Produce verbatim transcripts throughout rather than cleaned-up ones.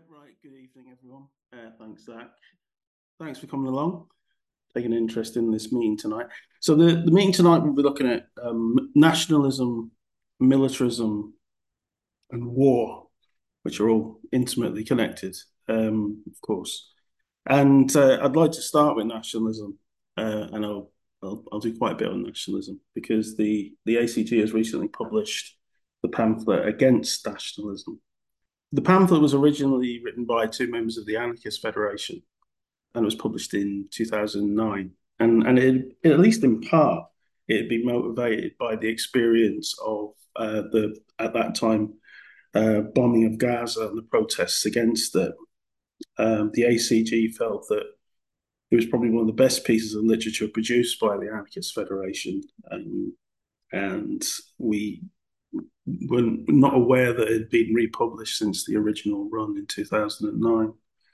right. Good evening, everyone. Uh, thanks, Zach. Thanks for coming along, taking an interest in this meeting tonight. So the, the meeting tonight, we'll be looking at um, nationalism, militarism, and war, which are all intimately connected, um, of course. And uh, I'd like to start with nationalism, uh, and I'll, I'll I'll do quite a bit on nationalism because the the A C G has recently published the pamphlet against nationalism. The pamphlet was originally written by two members of the Anarchist Federation and it was published in two thousand nine. And, and it, at least in part, it had been motivated by the experience of uh, the, at that time, uh, bombing of Gaza and the protests against it. Um, the A C G felt that it was probably one of the best pieces of literature produced by the Anarchist Federation. Um, and we were not aware that it had been republished since the original run in two thousand nine.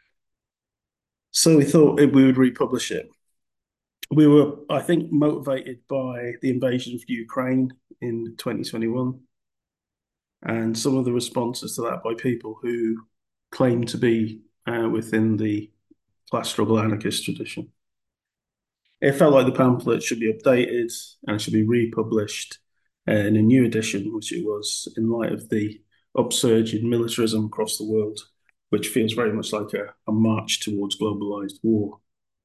So we thought we would republish it. We were, I think, motivated by the invasion of Ukraine in twenty twenty-one and some of the responses to that by people who claim to be uh, within the class struggle anarchist tradition. It felt like the pamphlet should be updated and should be republished uh, in a new edition, which it was in light of the upsurge in militarism across the world, which feels very much like a, a march towards globalized war.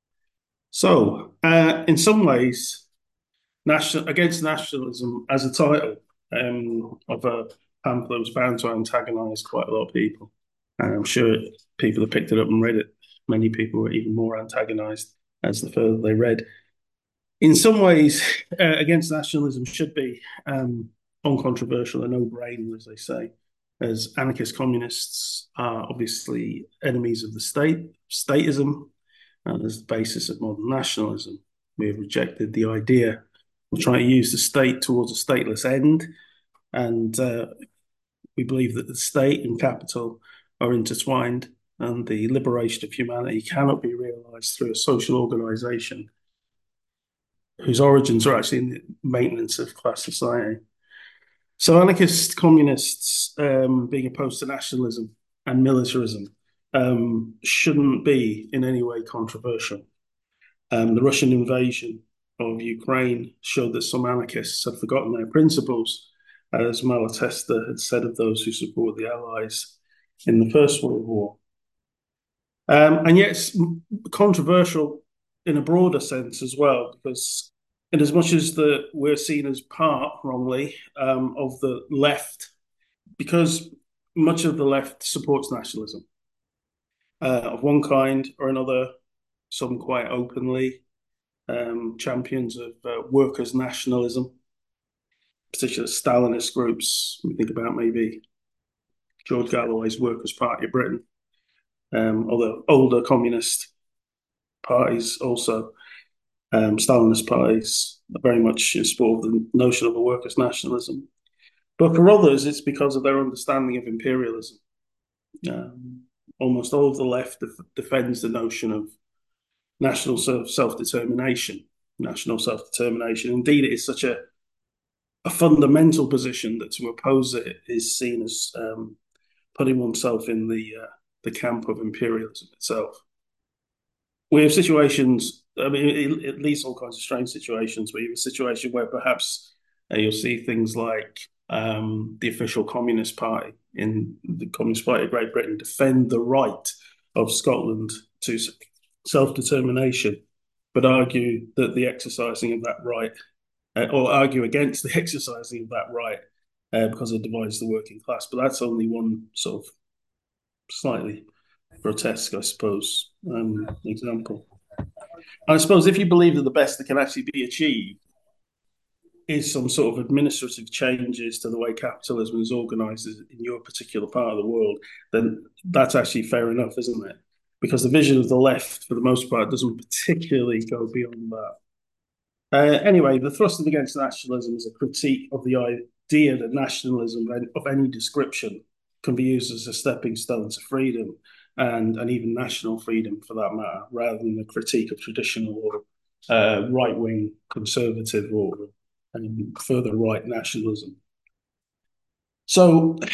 So, uh, in some ways, national against nationalism as a title um, of a pamphlet was bound to antagonise quite a lot of people. And I'm sure people have picked it up and read it. Many people were even more antagonised as the further they read. In some ways, uh, against nationalism should be um, uncontroversial, a no-brainer, as they say, as anarchist communists are obviously enemies of the state, statism, and as the basis of modern nationalism. We have rejected the idea of trying to use the state towards a stateless end, and uh, we believe that the state and capital are intertwined, and the liberation of humanity cannot be realised through a social organisation whose origins are actually in the maintenance of class society. So anarchist communists um, being opposed to nationalism and militarism um, shouldn't be in any way controversial. Um, the Russian invasion of Ukraine showed that some anarchists had forgotten their principles, as Malatesta had said of those who supported the Allies in the First World War. Um, and yet it's controversial in a broader sense as well, because in as much as the, we're seen as part, wrongly, um, of the left, because much of the left supports nationalism uh, of one kind or another, some quite openly, um, champions of uh, workers' nationalism, particularly Stalinist groups. We think about maybe George Galloway's Workers' Party of Britain, um, other older communist parties also, um, Stalinist parties, very much in support of the notion of a workers' nationalism. But for others, it's because of their understanding of imperialism. Um, almost all of the left def- defends the notion of national self-determination, national self-determination. Indeed, it is such a a fundamental position that to oppose it is seen as um, putting oneself in the uh, the camp of imperialism itself. We have situations, I mean, it, it leads all kinds of strange situations. We have a situation where perhaps uh, you'll see things like um, the official Communist Party in the Communist Party of Great Britain defend the right of Scotland to self-determination, but argue that the exercising of that right uh, or argue against the exercising of that right uh, because it divides the working class. But that's only one sort of slightly grotesque, I suppose, um, example. And I suppose if you believe that the best that can actually be achieved is some sort of administrative changes to the way capitalism is organised in your particular part of the world, then that's actually fair enough, isn't it? Because the vision of the left, for the most part, doesn't particularly go beyond that. Uh, anyway, the thrust of Against Nationalism is a critique of the idea that nationalism of any description can be used as a stepping stone to freedom and, and even national freedom for that matter, rather than a critique of traditional or uh, right-wing conservative or um, further right nationalism. So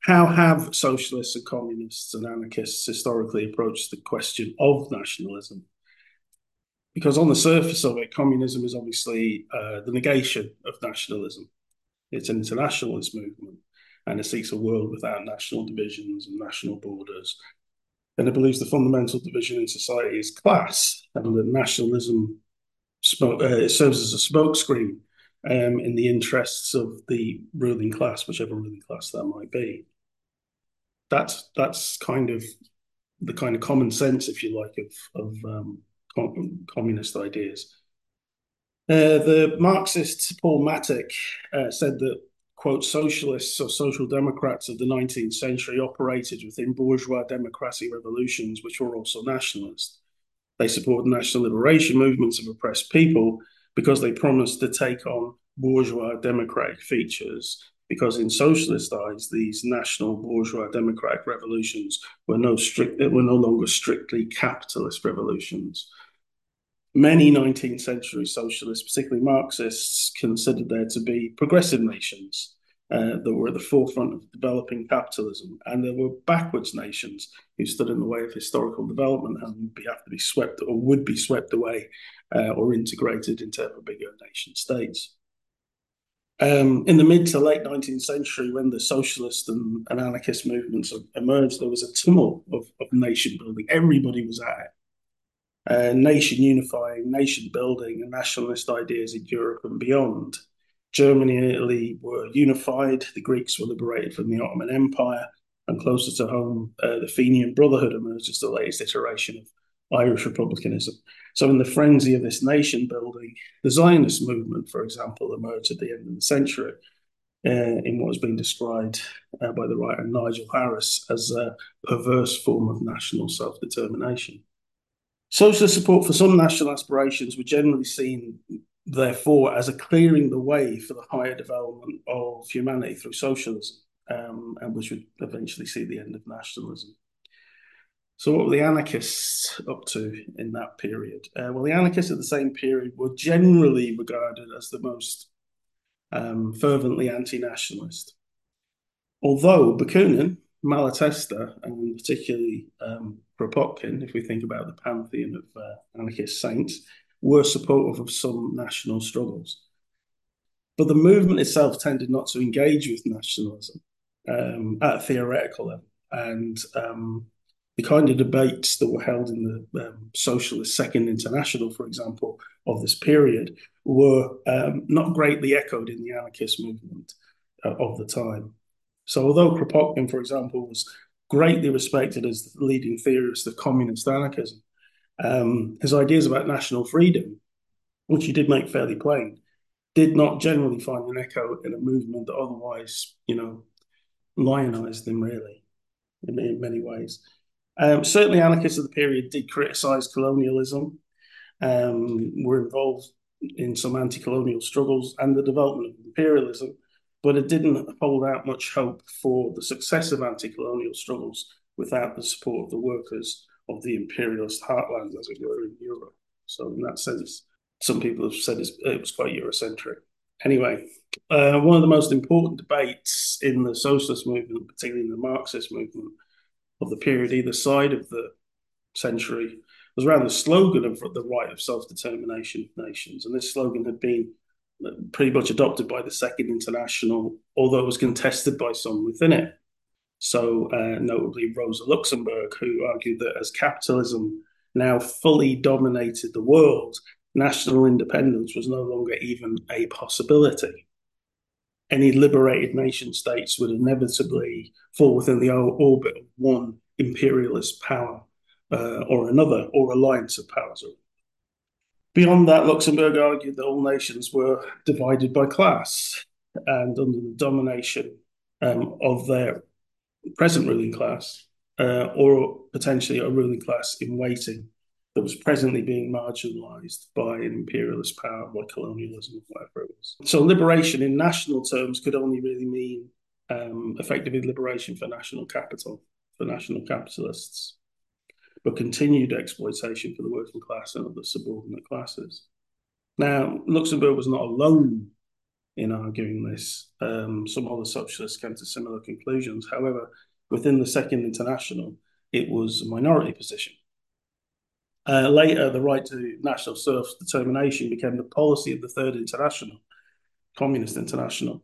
how have socialists and communists and anarchists historically approached the question of nationalism? Because on the surface of it, communism is obviously uh, the negation of nationalism. It's an internationalist movement, and it seeks a world without national divisions and national borders. And it believes the fundamental division in society is class, and that nationalism smoke, uh, serves as a smokescreen um, in the interests of the ruling class, whichever ruling class that might be. That's that's kind of the kind of common sense, if you like, of of um, com- communist ideas. Uh, the Marxist Paul Matic uh, said that, quote, socialists or social democrats of the nineteenth century operated within bourgeois democracy revolutions, which were also nationalist. They supported national liberation movements of oppressed people because they promised to take on bourgeois democratic features. Because in socialist eyes, these national bourgeois democratic revolutions were no strict, were no longer strictly capitalist revolutions. Many nineteenth century socialists, particularly Marxists, considered there to be progressive nations uh, that were at the forefront of developing capitalism, and there were backwards nations who stood in the way of historical development and would be, have to be swept or would be swept away uh, or integrated into ever bigger nation states. Um, in the mid to late nineteenth century, when the socialist and, and anarchist movements emerged, there was a tumult of, of nation building. Everybody was at it. Uh, nation unifying, nation building, and nationalist ideas in Europe and beyond. Germany and Italy were unified, the Greeks were liberated from the Ottoman Empire, and closer to home, uh, the Fenian Brotherhood emerged as the latest iteration of Irish republicanism. So, in the frenzy of this nation building, the Zionist movement, for example, emerged at the end of the century uh, in what has been described uh, by the writer Nigel Harris as a perverse form of national self determination. Socialist support for some national aspirations were generally seen, therefore, as a clearing the way for the higher development of humanity through socialism, um, and which would eventually see the end of nationalism. So, what were the anarchists up to in that period? Uh, well, the anarchists at the same period were generally regarded as the most um, fervently anti-nationalist. Although Bakunin, Malatesta, and particularly um, Kropotkin, if we think about the pantheon of uh, anarchist saints, were supportive of some national struggles. But the movement itself tended not to engage with nationalism um, at a theoretical level. And um, the kind of debates that were held in the um, Socialist Second International, for example, of this period, were um, not greatly echoed in the anarchist movement uh, of the time. So although Kropotkin, for example, was greatly respected as the leading theorist of communist anarchism, um, his ideas about national freedom, which he did make fairly plain, did not generally find an echo in a movement that otherwise, you know, lionized him really in, in many ways. Um, certainly, anarchists of the period did criticize colonialism, um, were involved in some anti-colonial struggles and the development of imperialism, but it didn't hold out much hope for the success of anti-colonial struggles without the support of the workers of the imperialist heartland, as it were, in Europe. So in that sense, some people have said it was quite Eurocentric. Anyway, uh, one of the most important debates in the socialist movement, particularly in the Marxist movement of the period, either side of the century, was around the slogan of the right of self-determination of nations. And this slogan had been pretty much adopted by the Second International, although it was contested by some within it. So, uh, notably Rosa Luxemburg, who argued that as capitalism now fully dominated the world, national independence was no longer even a possibility. Any liberated nation states would inevitably fall within the orbit of one imperialist power uh, or another, or alliance of powers. Beyond that, Luxemburg argued that all nations were divided by class and under the domination um, of their present ruling class, uh, or potentially a ruling class in waiting that was presently being marginalized by an imperialist power, by colonialism, whatever it was. So liberation in national terms could only really mean um, effectively liberation for national capital, for national capitalists, but continued exploitation for the working class and other subordinate classes. Now, Luxemburg was not alone in arguing this. Um, some other socialists came to similar conclusions. However, within the Second International, it was a minority position. Uh, later, the right to national self-determination became the policy of the Third International, Communist International.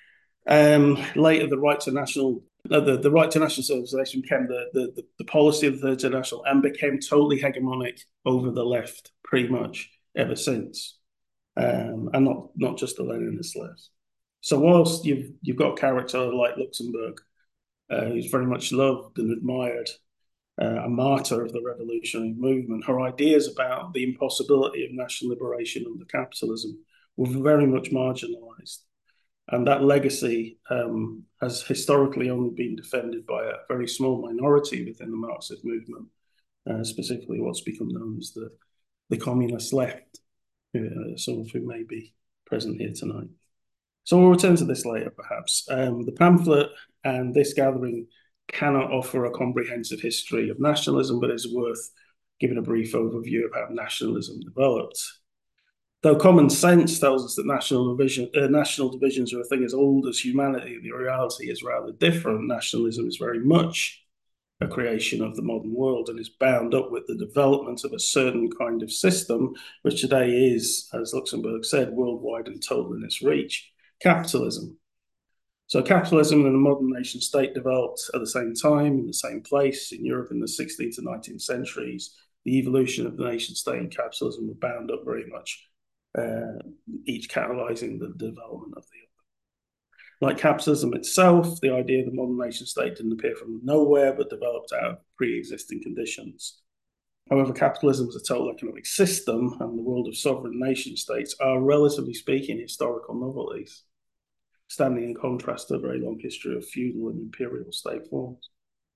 Um, later, the right to national uh, the, the right to national self-determination became the, the, the policy of the Third International and became totally hegemonic over the left, pretty much ever since, um, and not not just the Leninist left. So whilst you've you've got a character like Luxemburg, uh, who's very much loved and admired, uh, a martyr of the revolutionary movement, her ideas about the impossibility of national liberation under capitalism were very much marginalised. And that legacy um, has historically only been defended by a very small minority within the Marxist movement, uh, specifically what's become known as the, the communist left, uh, some of whom may be present here tonight. So we'll return to this later, perhaps. Um, the pamphlet and this gathering cannot offer a comprehensive history of nationalism, but it's worth giving a brief overview of how nationalism developed. Though common sense tells us that national, division, uh, national divisions are a thing as old as humanity, the reality is rather different. Nationalism is very much a creation of the modern world and is bound up with the development of a certain kind of system, which today is, as Luxemburg said, worldwide and total in its reach, capitalism. So capitalism and the modern nation state developed at the same time, in the same place, in Europe in the sixteenth and nineteenth centuries. The evolution of the nation state and capitalism were bound up very much, uh, each catalyzing the development of the other. Like capitalism itself, the idea of the modern nation state didn't appear from nowhere, but developed out of pre-existing conditions. However, capitalism as a total economic system and the world of sovereign nation states are, relatively speaking, historical novelties, standing in contrast to a very long history of feudal and imperial state forms.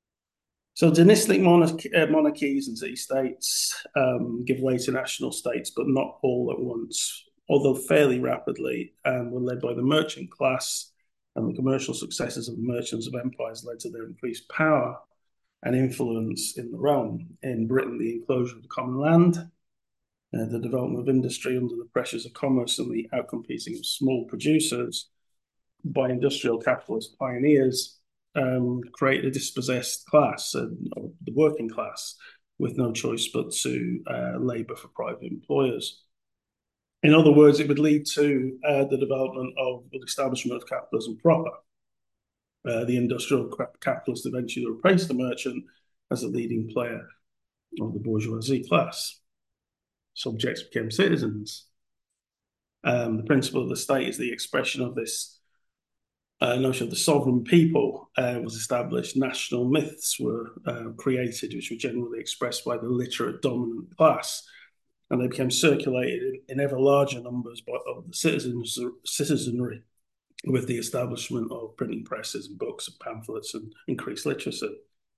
So dynastic monarch uh, monarchies and city-states um, give way to national states, but not all at once, although fairly rapidly, and were led by the merchant class, and the commercial successes of the merchants of empires led to their increased power and influence in the realm. In Britain, the enclosure of the common land, uh, the development of industry under the pressures of commerce and the outcompeting of small producers by industrial capitalist pioneers um, create a dispossessed class, uh, the working class, with no choice but to uh, labour for private employers. In other words, it would lead to uh, the development of the establishment of capitalism proper. Uh, the industrial capitalist eventually replaced the merchant as a leading player of the bourgeoisie class. Subjects became citizens. Um, the principle of the state is the expression of this Uh, notion of the sovereign people uh, was established. National myths were uh, created, which were generally expressed by the literate dominant class, and they became circulated in, in ever larger numbers by of the citizens, citizenry, with the establishment of printing presses and books and pamphlets and increased literacy.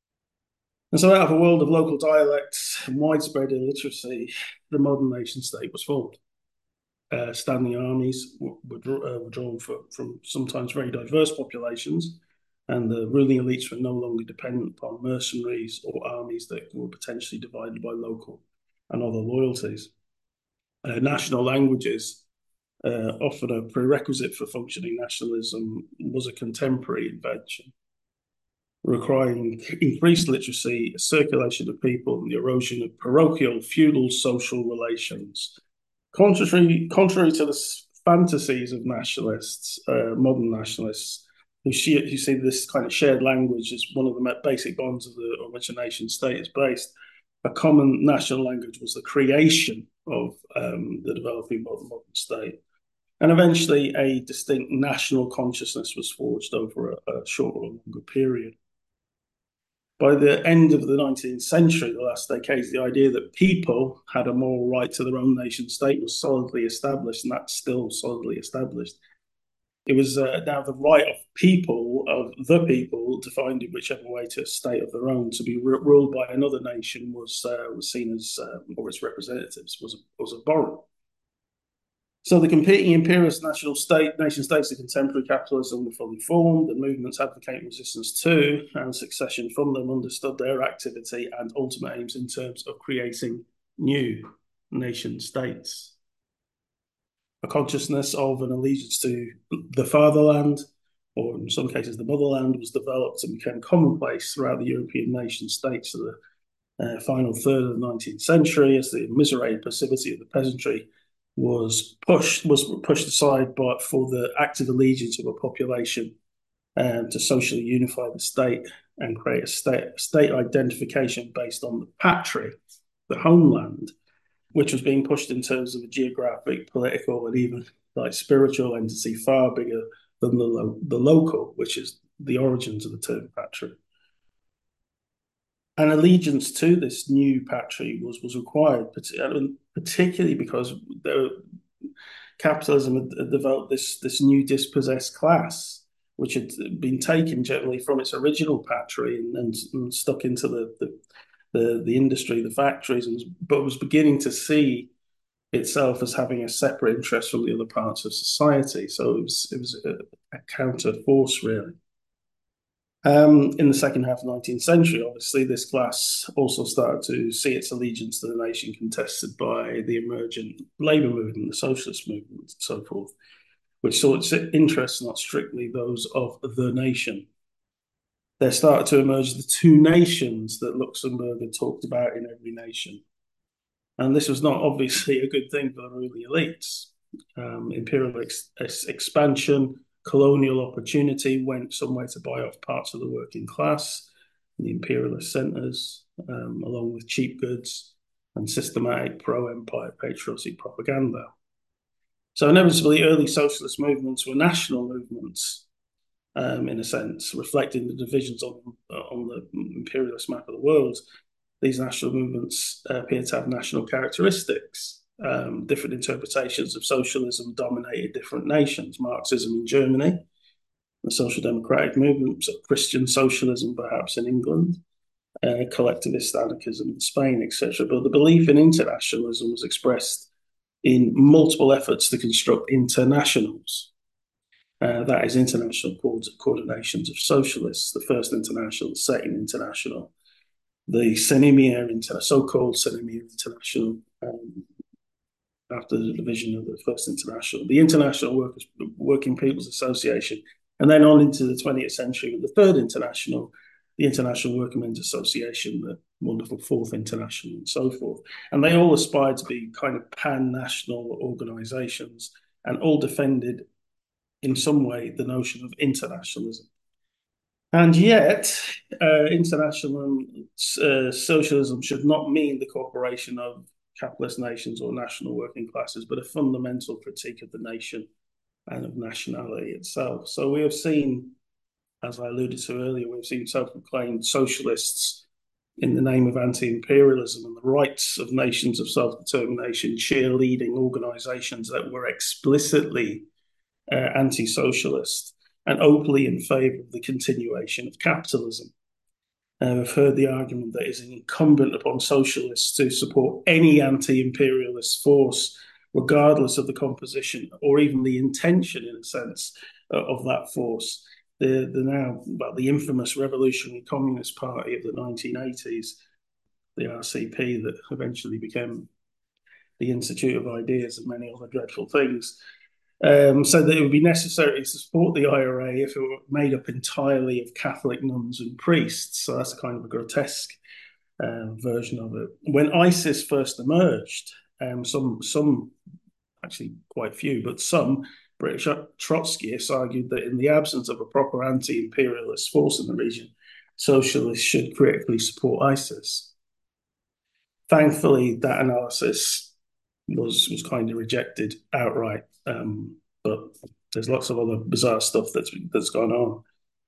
And so, out of a world of local dialects and widespread illiteracy, the modern nation state was formed. Uh, standing armies were, were, uh, were drawn for, from sometimes very diverse populations, and the ruling elites were no longer dependent upon mercenaries or armies that were potentially divided by local and other loyalties. Uh, national languages, uh, often a prerequisite for functioning nationalism, was a contemporary invention, requiring increased literacy, circulation of people, and the erosion of parochial feudal social relations. Contrary, contrary to the fantasies of nationalists, uh, modern nationalists, who, she, who see this kind of shared language as one of the basic bonds of the, on which a nation state is based, a common national language was the creation of um, the developing modern, modern state. And eventually, a distinct national consciousness was forged over a, a shorter or longer period. By the end of the nineteenth century, the last decades, the idea that people had a moral right to their own nation state was solidly established, and that's still solidly established. It was uh, now the right of people, of the people, to find in whichever way to a state of their own, to be ruled by another nation was uh, was seen as, uh, or its representatives, was, was abhorrent. So the competing imperialist national state, nation states of contemporary capitalism were fully formed, and movements advocating resistance to and succession from them understood their activity and ultimate aims in terms of creating new nation states. a consciousness of an allegiance to the fatherland, or in some cases the motherland, was developed and became commonplace throughout the European nation states of the uh, final third of the nineteenth century, as the misery and passivity of the peasantry was pushed was pushed aside by, for the active allegiance of a population um, to socially unify the state and create a state, state identification based on the patrie, the homeland, which was being pushed in terms of a geographic, political, and even like spiritual entity far bigger than the, lo- the local, which is the origins of the term patrie. An allegiance to this new patrie was was required, particularly because the, capitalism had developed this this new dispossessed class, which had been taken generally from its original patrie and, and, and stuck into the, the the the industry, the factories, and, but was beginning to see itself as having a separate interest from the other parts of society. So it was it was a, a counter force, really. Um, in the second half of the nineteenth century, obviously, this class also started to see its allegiance to the nation contested by the emergent labour movement, the socialist movement, and so forth, which saw its interests not strictly those of the nation. There started to emerge the two nations that Luxemburg had talked about in every nation. And this was not obviously a good thing for the ruling elites. Um, imperial ex- ex- expansion, colonial opportunity went somewhere to buy off parts of the working class, the imperialist centres, um, along with cheap goods and systematic pro-empire patriotic propaganda. So inevitably, early socialist movements were national movements, um, in a sense, reflecting the divisions on, on the imperialist map of the world. These national movements appear to have national characteristics. Um, different interpretations of socialism dominated different nations. Marxism in Germany, the social democratic movement, so Christian socialism perhaps in England, uh, collectivist anarchism in Spain, et cetera. But the belief in internationalism was expressed in multiple efforts to construct internationals. Uh, that is international coordinations of socialists, the first international, the second international, the Senimir, so-called Senimir International, um, after the division of the First International, the International Workers, Working People's Association, and then on into the twentieth century with the Third International, the International Working Men's Association, the wonderful Fourth International, and so forth. And they all aspired to be kind of pan-national organizations and all defended in some way the notion of internationalism. And yet, uh, international uh, socialism should not mean the cooperation of capitalist nations or national working classes, but a fundamental critique of the nation and of nationality itself. So we have seen, as I alluded to earlier, we've seen self-proclaimed socialists in the name of anti-imperialism and the rights of nations of self-determination cheerleading organizations that were explicitly uh, anti-socialist and openly in favour of the continuation of capitalism. Uh, we've heard the argument that it's incumbent upon socialists to support any anti-imperialist force, regardless of the composition or even the intention, in a sense, uh, of that force. The, the now, well, the infamous Revolutionary Communist Party of the nineteen eighties, the R C P, that eventually became the Institute of Ideas and many other dreadful things, um, so that it would be necessary to support the I R A if it were made up entirely of Catholic nuns and priests. So that's a kind of a grotesque uh, version of it. When ISIS first emerged, um, some, some, actually quite few, but some British Trotskyists argued that in the absence of a proper anti-imperialist force in the region, socialists should critically support ISIS. Thankfully, that analysis was was kind of rejected outright. Um, but there's lots of other bizarre stuff that's that's gone on.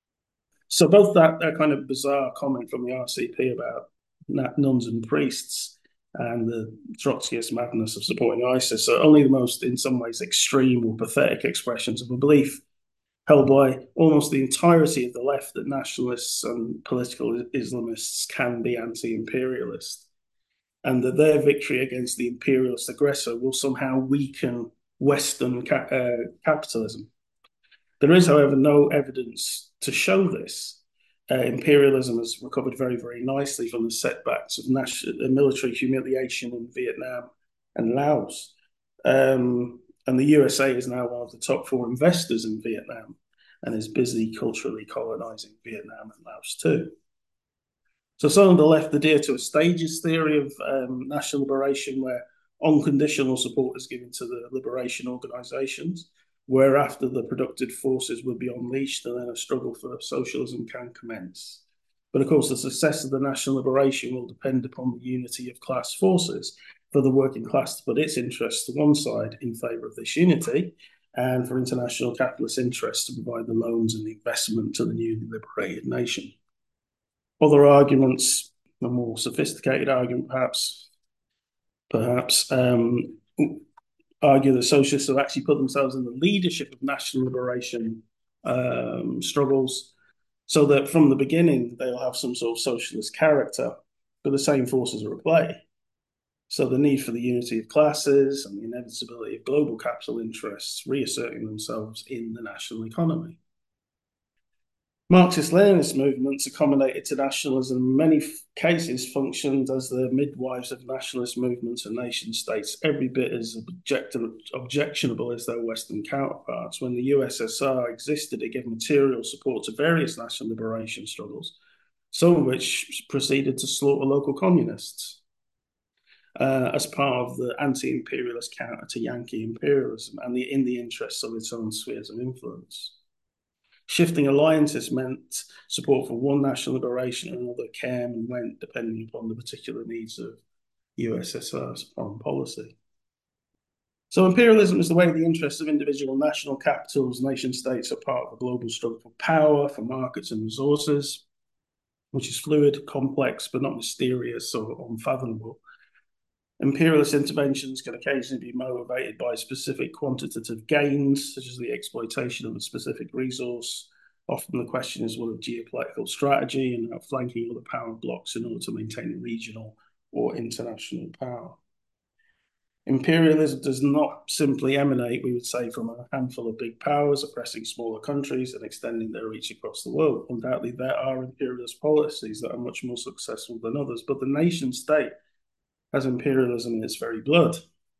So both that, that kind of bizarre comment from the R C P about nuns and priests and the Trotskyist madness of supporting ISIS are only the most, in some ways, extreme or pathetic expressions of a belief held by almost the entirety of the left that nationalists and political Islamists can be anti-imperialist, and that their victory against the imperialist aggressor will somehow weaken Western ca- uh, capitalism. There is, however, no evidence to show this. Uh, imperialism has recovered very, very nicely from the setbacks of national, uh, military humiliation in Vietnam and Laos. Um, And the U S A is now one of the top four investors in Vietnam and is busy culturally colonizing Vietnam and Laos too. So some of the left adhere to a stages theory of um, national liberation, where unconditional support is given to the liberation organizations, whereafter the productive forces will be unleashed and then a struggle for socialism can commence. But of course, the success of the national liberation will depend upon the unity of class forces for the working class to put its interests to one side in favour of this unity, and for international capitalist interests to provide the loans and the investment to the newly liberated nation. Other arguments, a more sophisticated argument, perhaps, perhaps um, argue that socialists have actually put themselves in the leadership of national liberation um, struggles, so that from the beginning they'll have some sort of socialist character, but the same forces are at play. So the need for the unity of classes and the inevitability of global capital interests reasserting themselves in the national economy. Marxist-Leninist movements accommodated to nationalism in many cases functioned as the midwives of nationalist movements and nation states, every bit as objectionable as their Western counterparts. When the U S S R existed, it gave material support to various national liberation struggles, some of which proceeded to slaughter local communists uh, as part of the anti-imperialist counter to Yankee imperialism and the, in the interests of its own spheres of influence. Shifting alliances meant support for one national liberation and another came and went depending upon the particular needs of U S S R's foreign policy. So imperialism is the way the interests of individual national capitals, nation states are part of a global struggle for power, for markets and resources, which is fluid, complex, but not mysterious or unfathomable. Imperialist interventions can occasionally be motivated by specific quantitative gains, such as the exploitation of a specific resource. Often the question is one of geopolitical strategy and outflanking other power blocks in order to maintain regional or international power. Imperialism does not simply emanate, we would say, from a handful of big powers oppressing smaller countries and extending their reach across the world. Undoubtedly, there are imperialist policies that are much more successful than others, but the nation state has imperialism in its very blood.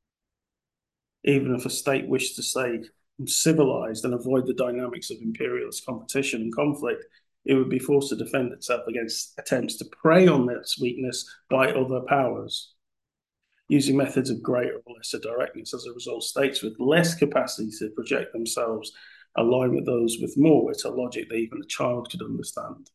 Even if a state wished to stay civilized and avoid the dynamics of imperialist competition and conflict, it would be forced to defend itself against attempts to prey on its weakness by other powers, using methods of greater or lesser directness. As a result, states with less capacity to project themselves align with those with more. It's a logic that even a child could understand.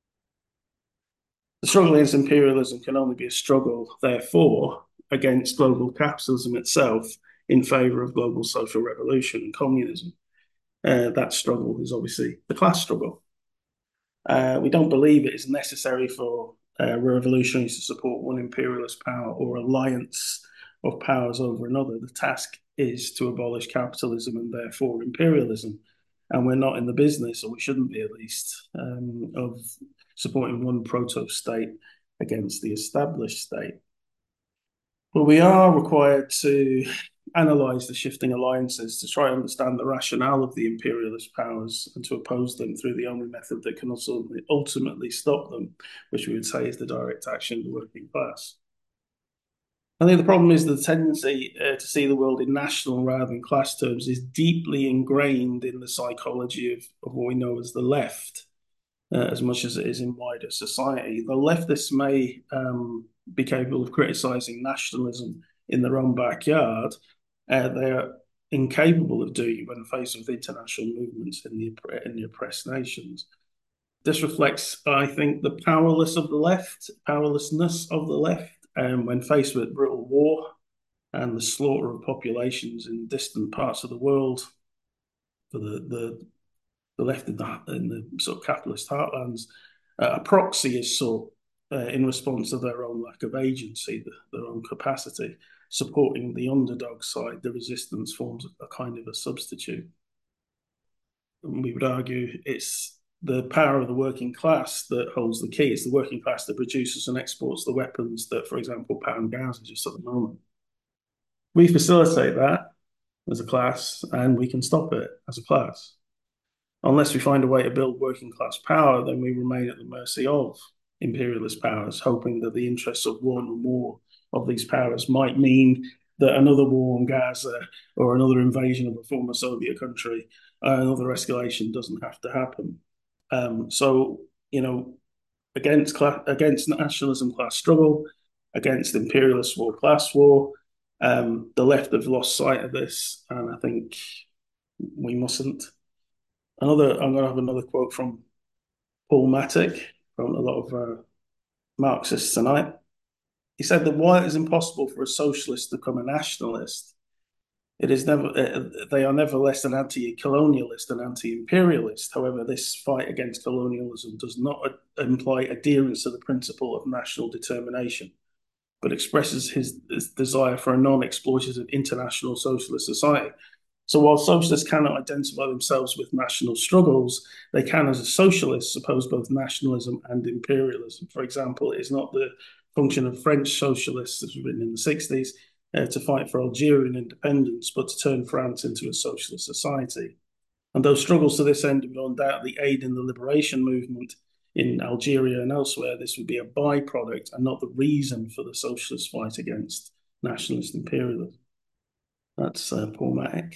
The struggle against imperialism can only be a struggle, therefore, against global capitalism itself in favour of global social revolution and communism. Uh, that struggle is obviously the class struggle. Uh, we don't believe it is necessary for uh, revolutionaries to support one imperialist power or alliance of powers over another. The task is to abolish capitalism and therefore imperialism. And we're not in the business, or we shouldn't be at least, um, of supporting one proto-state against the established state. But we are required to analyse the shifting alliances to try and understand the rationale of the imperialist powers and to oppose them through the only method that can also ultimately stop them, which we would say is the direct action of the working class. I think the problem is the tendency uh, to see the world in national rather than class terms is deeply ingrained in the psychology of, of what we know as the left, uh, as much as it is in wider society. The leftists may um, be capable of criticising nationalism in their own backyard. Uh, they're incapable of doing it when faced with international movements in the, in the oppressed nations. This reflects, I think, the powerless of the left, powerlessness of the left, um, when faced with brutal war and the slaughter of populations in distant parts of the world. For the the, the left in the, in the sort of capitalist heartlands, uh, a proxy is sought uh, in response to their own lack of agency, the, their own capacity. Supporting the underdog side, the resistance forms a kind of a substitute. And we would argue it's the power of the working class that holds the key. It's the working class that produces and exports the weapons that, for example, pound Gaza just at the moment. We facilitate that as a class, and we can stop it as a class. Unless we find a way to build working class power, then we remain at the mercy of imperialist powers, hoping that the interests of one or more of these powers might mean that another war on Gaza or another invasion of a former Soviet country, uh, another escalation doesn't have to happen. Um, so, you know, against class, against nationalism, class struggle, against imperialist war, class war. Um, the left have lost sight of this, and I think we mustn't. Another, I'm going to have another quote from Paul Matic, from a lot of uh, Marxists tonight. He said that while it is impossible for a socialist to become a nationalist, it is never uh, they are nevertheless an anti-colonialist and anti-imperialist. However, this fight against colonialism does not uh, imply adherence to the principle of national determination, but expresses his, his desire for a non-exploitative international socialist society. So while socialists cannot identify themselves with national struggles, they can, as a socialist, oppose both nationalism and imperialism. For example, it is not the function of French socialists, as was written in the sixties, uh, to fight for Algerian independence, but to turn France into a socialist society. And those struggles to this end would undoubtedly aid in the liberation movement in Algeria and elsewhere. This would be a byproduct and not the reason for the socialist fight against nationalist imperialism. That's uh, Paul Matic.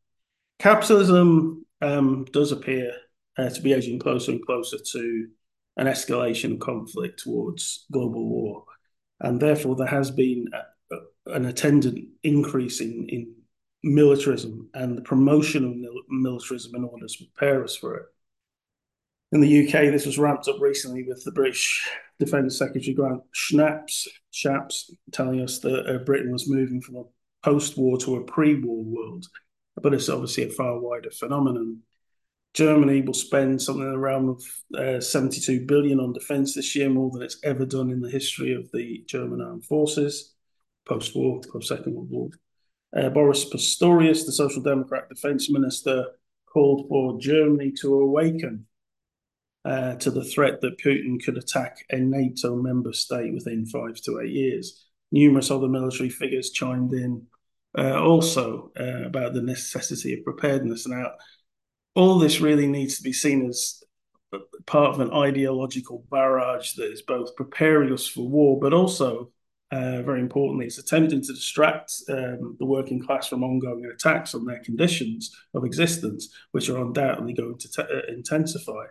Capitalism um, does appear uh, to be edging closer and closer to an escalation of conflict towards global war. And therefore, there has been a, a, an attendant increase in, in militarism and the promotion of mil- militarism in order to prepare us for it. In the U K, this was ramped up recently with the British Defence Secretary Grant Shapps, Shapps telling us that uh, Britain was moving from a post-war to a pre-war world. But it's obviously a far wider phenomenon. Germany will spend something in the realm of uh, seventy-two billion on defence this year, more than it's ever done in the history of the German armed forces, post-war, post-Second World War. Uh, Boris Pistorius, the Social Democrat defence minister, called for Germany to awaken uh, to the threat that Putin could attack a NATO member state within five to eight years. Numerous other military figures chimed in uh, also uh, about the necessity of preparedness. Now, all this really needs to be seen as part of an ideological barrage that is both preparing us for war, but also, uh, very importantly, it's attempting to distract um, the working class from ongoing attacks on their conditions of existence, which are undoubtedly going to t- uh, intensify.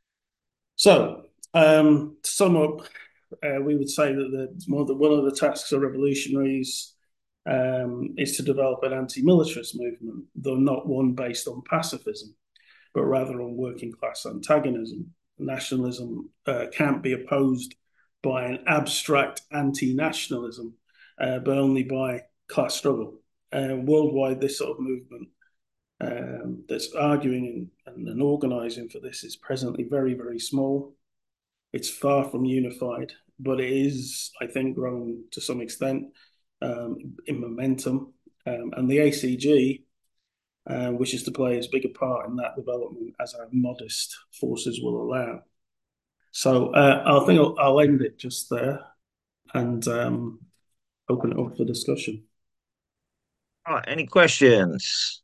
So, um, to sum up, uh, we would say that the, one, of the, one of the tasks of revolutionaries um, is to develop an anti-militarist movement, though not one based on pacifism, but rather on working class antagonism. Nationalism uh, can't be opposed by an abstract anti-nationalism, uh, but only by class struggle. Uh, worldwide, this sort of movement um, that's arguing and, and organising for this is presently very, very small. It's far from unified, but it is, I think, growing to some extent um, in momentum. Um, and the A C G uh, wishes to play as big a part in that development as our modest forces will allow. So uh, I think I'll, I'll end it just there and um, open it up for discussion. All right, any questions?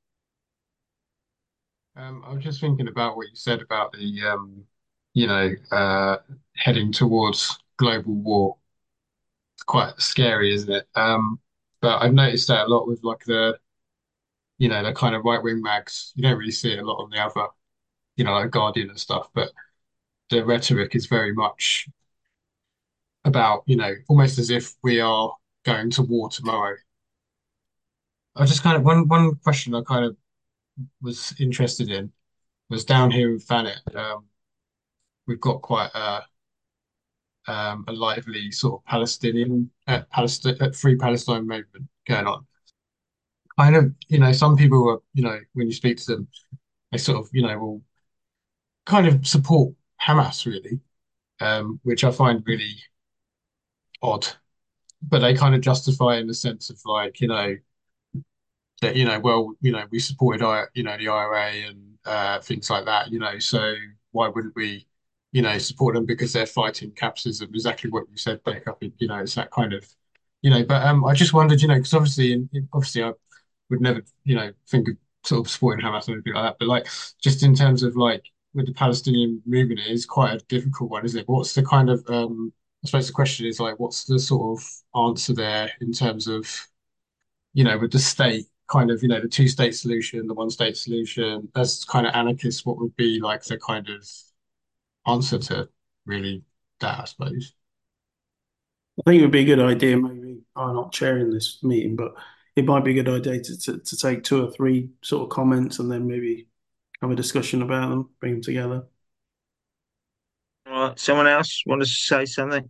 Um, I was just thinking about what you said about the, um, you know, uh, heading towards global war. It's quite scary, isn't it? Um, but I've noticed that a lot with like the, you know, the kind of right-wing mags. You don't really see it a lot on the other, you know, like Guardian and stuff. But the rhetoric is very much about, you know, almost as if we are going to war tomorrow. I just kind of one one question I kind of was interested in was down here in Thanet. Um, we've got quite a um, a lively sort of Palestinian, uh, Palestine, uh, free Palestine movement going on. Kind of, you know, some people are, you know, when you speak to them, they sort of, you know, will kind of support Hamas really, um, which I find really odd. But they kind of justify in the sense of like, you know, that, you know, well, you know, we supported, I, you know, the I R A and uh, things like that, you know, so why wouldn't we, you know, support them because they're fighting capitalism? Exactly what you said, Jacob. You know, it's that kind of, you know, but um, I just wondered, you know, because obviously, in, in- obviously, I would never, you know, think of sort of supporting Hamas or anything like that, but like, just in terms of like with the Palestinian movement, it is quite a difficult one, isn't it? What's the kind of, um, I suppose the question is like, what's the sort of answer there in terms of you know, with the state kind of, you know, the two-state solution, the one-state solution, as kind of anarchists, what would be like the kind of answer to really that, I suppose? I think it would be a good idea. Maybe I'm not chairing this meeting, but it might be a good idea to, to, to take two or three sort of comments and then maybe have a discussion about them, bring them together. All right, someone else want to say something?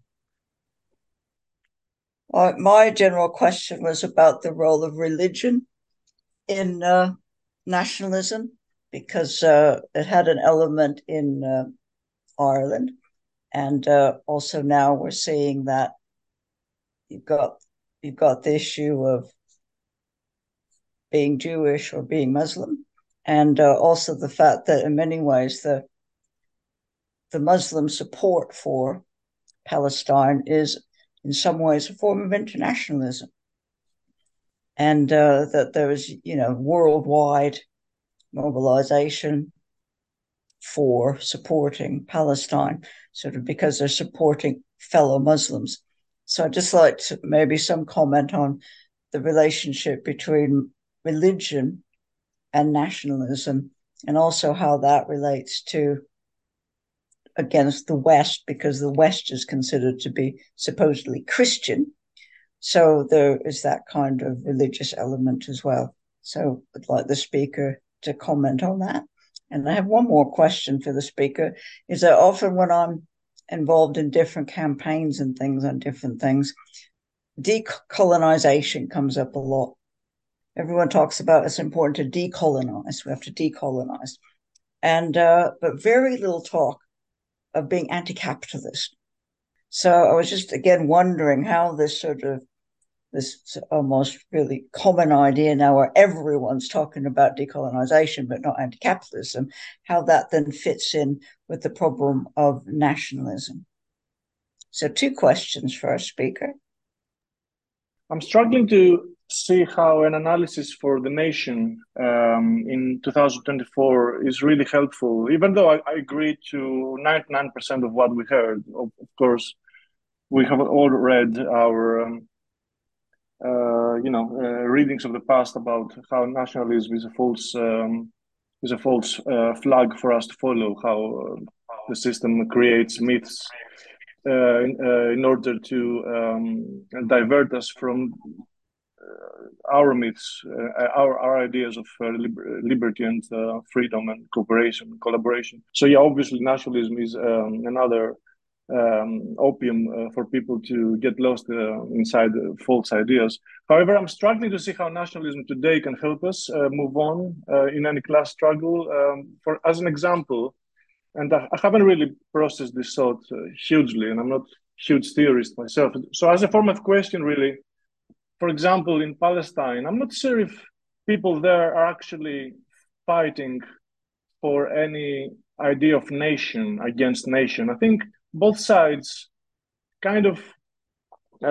Uh, my general question was about the role of religion in uh, nationalism, because uh, it had an element in uh, Ireland. And uh, also now we're seeing that you've got you've got the issue of being Jewish or being Muslim, and uh, also the fact that in many ways the the Muslim support for Palestine is in some ways a form of internationalism, and uh, that there is, you know, worldwide mobilization for supporting Palestine, sort of because they're supporting fellow Muslims. So I'd just like to maybe some comment on the relationship between religion and nationalism, and also how that relates to against the West, because the West is considered to be supposedly Christian. So there is that kind of religious element as well. So I'd like the speaker to comment on that. And I have one more question for the speaker, is that often when I'm involved in different campaigns and things on different things, decolonization comes up a lot. Everyone talks about it's important to decolonize. We have to decolonize. And, uh, but very little talk of being anti-capitalist. So I was just, again, wondering how this sort of, this almost really common idea now where everyone's talking about decolonization but not anti-capitalism, how that then fits in with the problem of nationalism. So two questions for our speaker. I'm struggling to see how an analysis for the nation um, in two thousand twenty-four is really helpful, even though I, I agree to ninety-nine percent of what we heard. Of, of course, we have all read our, um, uh, you know, uh, readings of the past about how nationalism is a false, um, is a false uh, flag for us to follow. How uh, the system creates myths uh, in, uh, in order to um, divert us from uh, our myths, uh, our our ideas of uh, liber- liberty and uh, freedom and cooperation and collaboration. So yeah, obviously nationalism is um, another um, opium uh, for people to get lost uh, inside uh, false ideas. However, I'm struggling to see how nationalism today can help us uh, move on uh, in any class struggle. Um, for as an example, and I, I haven't really processed this thought uh, hugely, and I'm not a huge theorist myself. So as a form of question, really, for example, in Palestine, I'm not sure if people there are actually fighting for any idea of nation against nation. I think both sides kind of uh,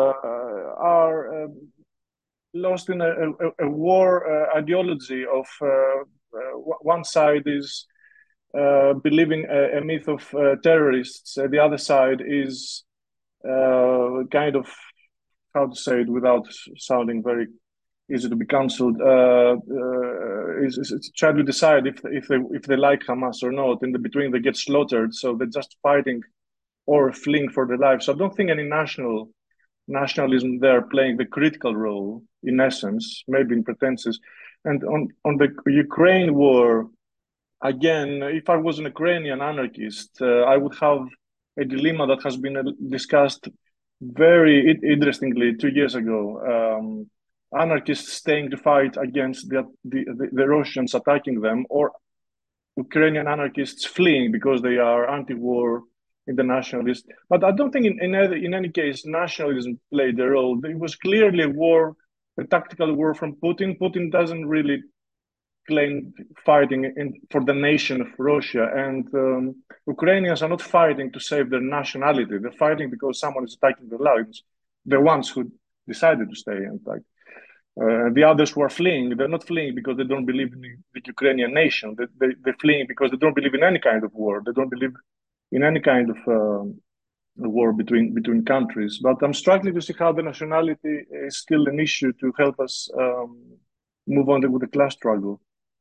are uh, lost in a, a, a war uh, ideology of uh, uh, one side is uh, believing a, a myth of uh, terrorists, uh, the other side is uh, kind of, how to say it without sounding very easy to be cancelled, uh, uh, is, is try to decide if if they if they like Hamas or not. In the between, they get slaughtered, so they're just fighting or fleeing for their lives. So I don't think any national nationalism there playing the critical role in essence, maybe in pretenses. And on on the Ukraine war, again, if I was an Ukrainian anarchist, uh, I would have a dilemma that has been discussed very interestingly two years ago. Um, anarchists staying to fight against the, the, the Russians attacking them, or Ukrainian anarchists fleeing because they are anti-war internationalists. But I don't think in, in, any, in any case nationalism played a role. It was clearly a war, a tactical war from Putin. Putin doesn't really claim fighting in, for the nation of Russia, and um, Ukrainians are not fighting to save their nationality. They're fighting because someone is attacking their lives. The ones who decided to stay and like uh, the others who are fleeing, they're not fleeing because they don't believe in the, the Ukrainian nation. They, they, they're fleeing because they don't believe in any kind of war. They don't believe in any kind of um, a war between between countries. But I'm struggling to see how the nationality is still an issue to help us um, move on with the class struggle.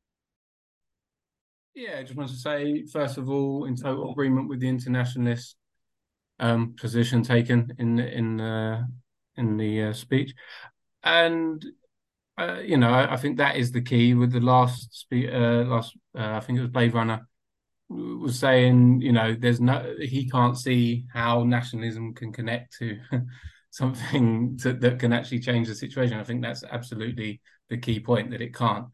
Yeah, I just want to say, first of all, in total agreement with the internationalist um, position taken in in uh, in the uh, speech, and uh, you know, I, I think that is the key. With the last speech, uh, last uh, I think it was Blade Runner was saying, you know, there's no, he can't see how nationalism can connect to something to, that can actually change the situation. I think that's absolutely the key point, that it can't.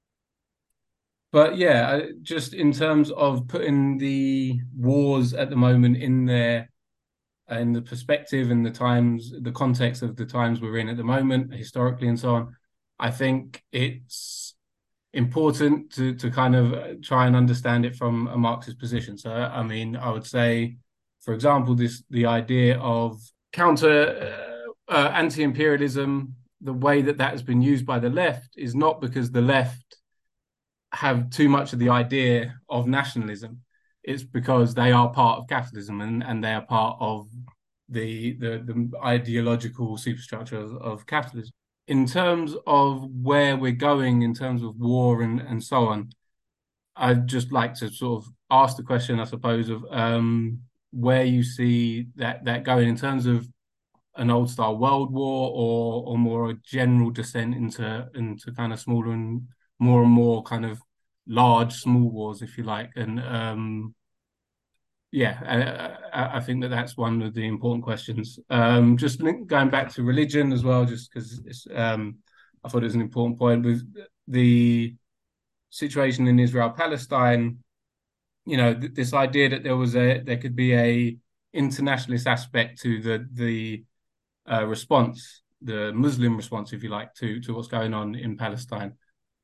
But yeah, just in terms of putting the wars at the moment in there, in the perspective and the times, the context of the times we're in at the moment, historically and so on, I think it's important to to kind of try and understand it from a Marxist position. So, I mean, I would say, for example, this the idea of counter uh, uh, anti-imperialism, the way that that has been used by the left is not because the left have too much of the idea of nationalism. It's because they are part of capitalism, and, and they are part of the the, the ideological superstructure of, of capitalism. In terms of where we're going in terms of war and, and so on, I'd just like to sort of ask the question, I suppose, of um, where you see that that going in terms of an old style world war, or or more a general descent into into kind of smaller and more and more kind of large small wars, if you like. And um, yeah, I, I think that that's one of the important questions. Um, just going back to religion as well, just because it's um, I thought it was an important point with the situation in Israel Palestine. You know, th- this idea that there was a there could be a internationalist aspect to the the uh, response, the Muslim response, if you like, to to what's going on in Palestine.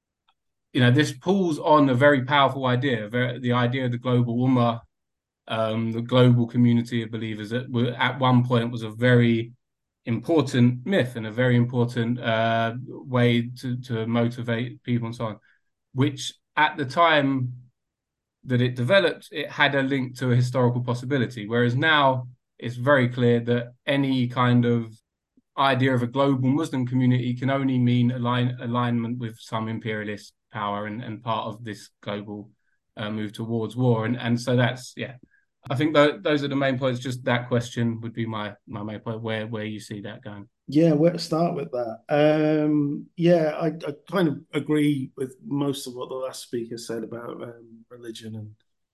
You know, this pulls on a very powerful idea, very, the idea of the global ummah, um, the global community of believers, that were, at one point was a very important myth and a very important uh, way to to motivate people and so on, which at the time that it developed, it had a link to a historical possibility. Whereas now it's very clear that any kind of idea of a global Muslim community can only mean align, alignment with some imperialist power and, and part of this global uh, move towards war. And and so that's, yeah, I think th- those are the main points. Just that question would be my my main point, where where you see that going. Yeah, where to start with that? Um, yeah, I, I kind of agree with most of what the last speaker said about um, religion, and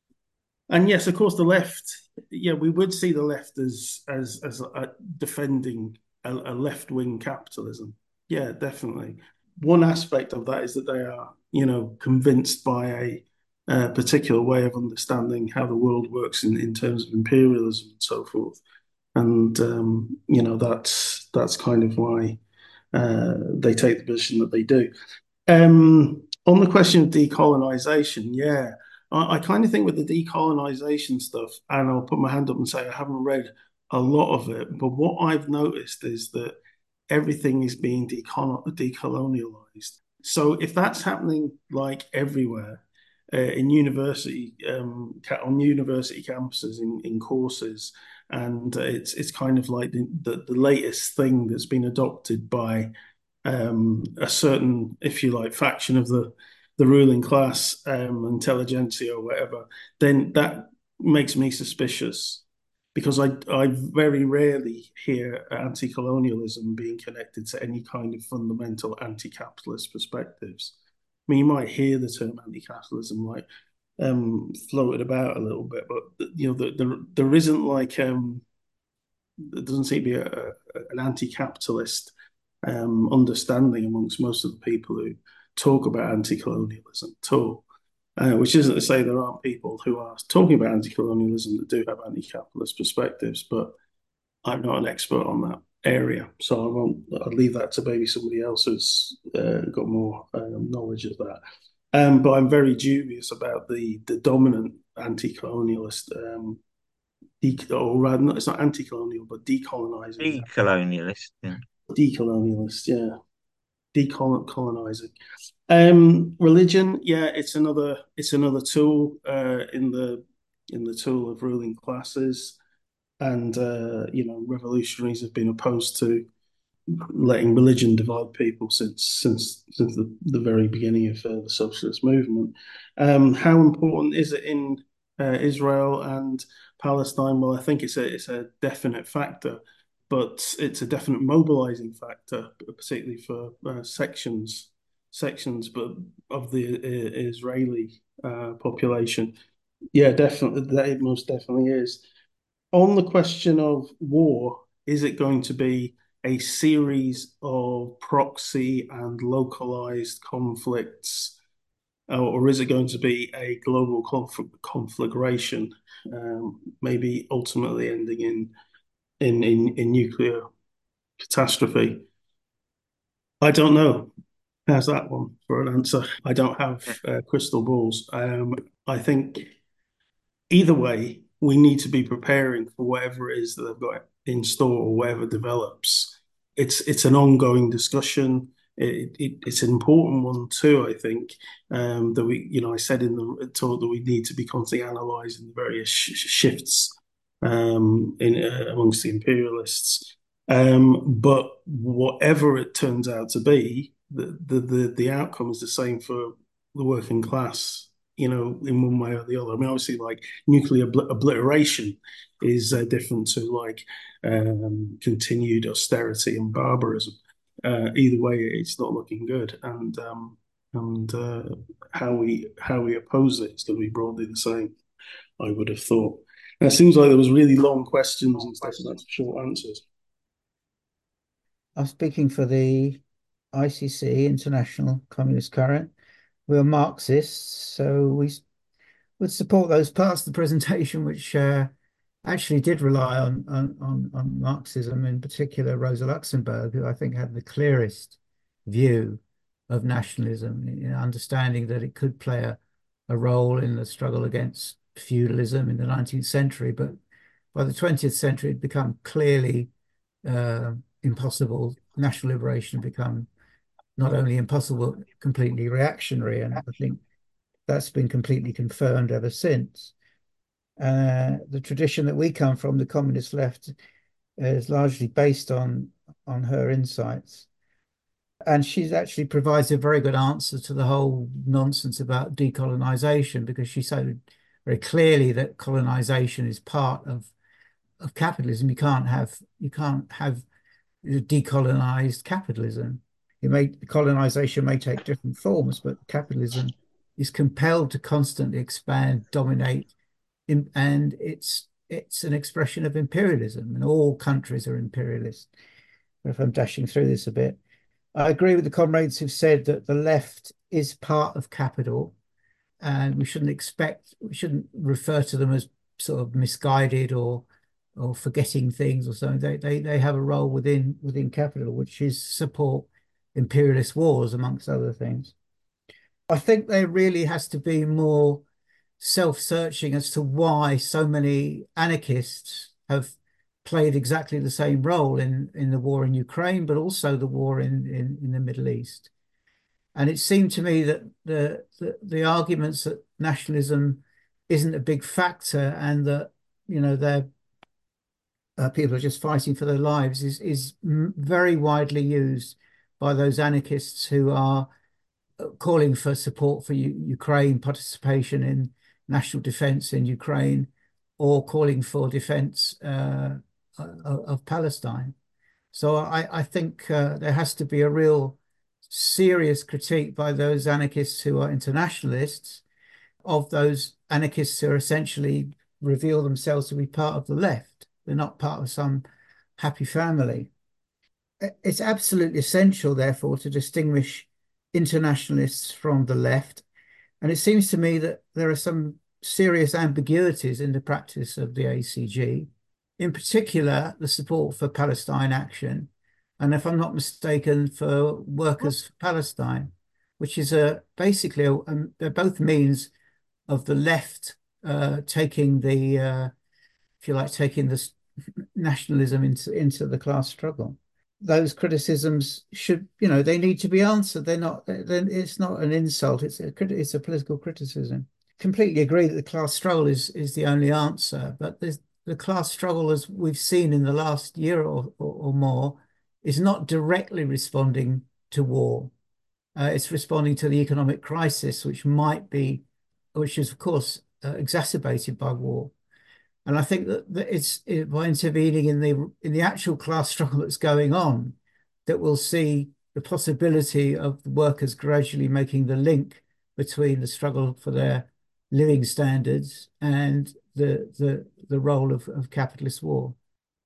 and yes, of course, the left. Yeah, we would see the left as as as uh, defending a, a left wing capitalism. Yeah, definitely. One aspect of that is that they are, you know, convinced by a, uh particular way of understanding how the world works in, in terms of imperialism and so forth. And um, you know, that's that's kind of why uh, they take the position that they do. Um, on the question of decolonization, yeah, I, I kind of think with the decolonization stuff, and I'll put my hand up and say I haven't read a lot of it, but what I've noticed is that everything is being decol- decolonialized. So if that's happening like everywhere, uh, in university, um, on university campuses, in, in courses, and it's it's kind of like the, the, the latest thing that's been adopted by um, a certain, if you like, faction of the the ruling class, um, intelligentsia or whatever, then that makes me suspicious, because I I very rarely hear anti-colonialism being connected to any kind of fundamental anti-capitalist perspectives. I mean, you might hear the term anti-capitalism like um, floated about a little bit, but you know, the, the, there isn't like um, there doesn't seem to be a, a, an anti-capitalist um, understanding amongst most of the people who talk about anti-colonialism at all. Uh, which isn't to say there aren't people who are talking about anti-colonialism that do have anti-capitalist perspectives, but I'm not an expert on that area, so I won't. I'll leave that to maybe somebody else who's uh, got more um, knowledge of that. Um, but I'm very dubious about the the dominant anti-colonialist, um, de- or rather, it's not anti-colonial, but decolonizing, Decolonialist. Yeah. decolonialist, yeah, decolonizing. Um, religion, yeah, it's another it's another tool uh, in the in the tool of ruling classes. and uh, you know, revolutionaries have been opposed to letting religion divide people since since since the, the very beginning of uh, the socialist movement. Um, how important is it in uh, Israel and Palestine? Well, I think it's a it's a definite factor, but it's a definite mobilizing factor, particularly for uh, sections sections, but of the uh, Israeli uh, population. Yeah, definitely, that it most definitely is. On the question of war, is it going to be a series of proxy and localized conflicts, uh, or is it going to be a global conf- conflagration, um, maybe ultimately ending in, in in in nuclear catastrophe? I don't know. How's that one for an answer? I don't have uh, crystal balls. Um, I think either way, we need to be preparing for whatever it is that they've got in store or whatever develops. It's it's an ongoing discussion. It, it, it's an important one too, I think. Um, that we, you know, I said in the talk that we need to be constantly analysing the various sh shifts um, in uh, amongst the imperialists. Um, but whatever it turns out to be, the, the the the outcome is the same for the working class, you know, in one way or the other. I mean, obviously, like nuclear obl obliteration is uh, different to like um, continued austerity and barbarism. Uh, either way, it's not looking good, and um, and uh, how we how we oppose it is going to be broadly the same. I would have thought. And it seems like there was really long questions and stuff, and that's short answers. I'm speaking for the I C C, International Communist Current. We're Marxists, so we would support those parts of the presentation which uh, actually did rely on, on, on, on Marxism, in particular Rosa Luxemburg, who I think had the clearest view of nationalism, in understanding that it could play a, a role in the struggle against feudalism in the nineteenth century, but by the twentieth century it had become clearly uh, impossible. National liberation had become not only impossible, completely reactionary, and I think that's been completely confirmed ever since. Uh, the tradition that we come from, the communist left, is largely based on on her insights. And she actually provides a very good answer to the whole nonsense about decolonization, because she said very clearly that colonization is part of of capitalism. You can't have you can't have decolonized capitalism. It may colonization may take different forms, but capitalism is compelled to constantly expand, dominate, in, and it's it's an expression of imperialism, and all countries are imperialist. If I'm dashing through this a bit, I agree with the comrades who've said that the left is part of capital, and we shouldn't expect, we shouldn't refer to them as sort of misguided or or forgetting things or something. They they they have a role within within capital, which is support imperialist wars, amongst other things. I think there really has to be more self-searching as to why so many anarchists have played exactly the same role in in the war in Ukraine, but also the war in in, in the Middle East. And it seemed to me that the, the the arguments that nationalism isn't a big factor, and that, you know, they're uh, people are just fighting for their lives, is is very widely used by those anarchists who are calling for support for U Ukraine, participation in national defense in Ukraine, or calling for defense uh, of, of Palestine. So I, I think uh, there has to be a real serious critique by those anarchists who are internationalists, of those anarchists who are essentially reveal themselves to be part of the left. They're not part of some happy family. It's absolutely essential, therefore, to distinguish internationalists from the left. And it seems to me that there are some serious ambiguities in the practice of the A C G, in particular, the support for Palestine Action, and if I'm not mistaken, for Workers for Palestine, which is a basically, a, a, they're both means of the left uh, taking the, uh, if you like, taking this nationalism into, into the class struggle. Those criticisms should, you know, they need to be answered. They're not, then it's not an insult. It's a, it's a political criticism. Completely agree that the class struggle is, is the only answer, but there's, the class struggle, as we've seen in the last year or, or, or more, is not directly responding to war. Uh, it's responding to the economic crisis, which might be, which is, of course, uh, exacerbated by war. And I think that, that it's it, by intervening in the in the actual class struggle that's going on, that we'll see the possibility of the workers gradually making the link between the struggle for their living standards and the the the role of, of capitalist war.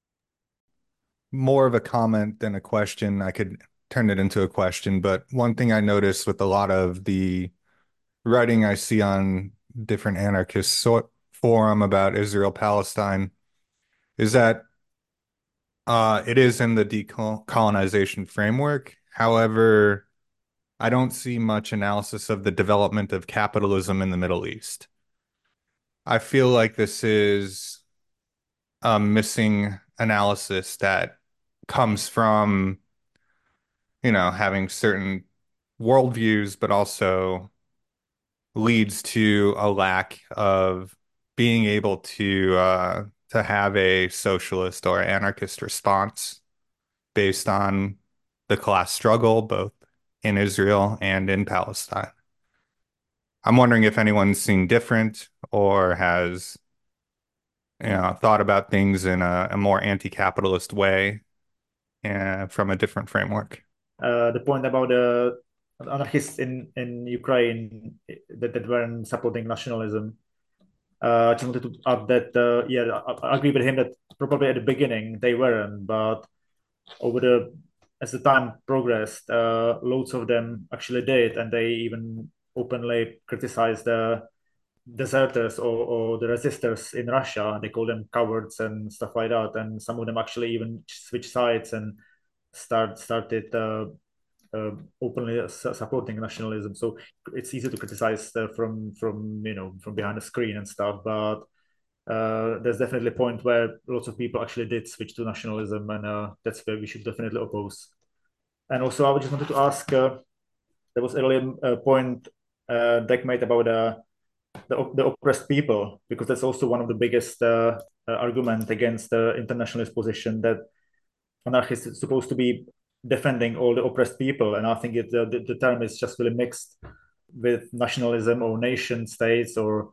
More of a comment than a question. I could turn it into a question, but one thing I noticed with a lot of the writing I see on different anarchist so forum about Israel Palestine is that uh, it is in the decolonization framework. However, I don't see much analysis of the development of capitalism in the Middle East. I feel like this is a missing analysis that comes from, you know, having certain worldviews, but also leads to a lack of being able to uh, to have a socialist or anarchist response based on the class struggle, both in Israel and in Palestine. I'm wondering if anyone's seen different or has, you know, thought about things in a, a more anti-capitalist way uh, from a different framework. Uh, the point about the anarchists in, in Ukraine that, that weren't supporting nationalism. Uh, I just wanted to add that, uh, yeah, I, I agree with him that probably at the beginning they weren't, but over the as the time progressed, uh, loads of them actually did, and they even openly criticized the deserters or, or the resistors in Russia. They call them cowards and stuff like that, and some of them actually even switched sides and start started uh, uh, openly supporting nationalism. So it's easy to criticize uh, from from you know from behind the screen and stuff, but uh, there's definitely a point where lots of people actually did switch to nationalism, and uh, that's where we should definitely oppose. And also, I just wanted to ask, uh, there was earlier a point uh, Deck made about uh, the, the oppressed people, because that's also one of the biggest uh, uh, argument against the internationalist position, that anarchists is supposed to be defending all the oppressed people. And I think it, uh, the, the term is just really mixed with nationalism or nation states or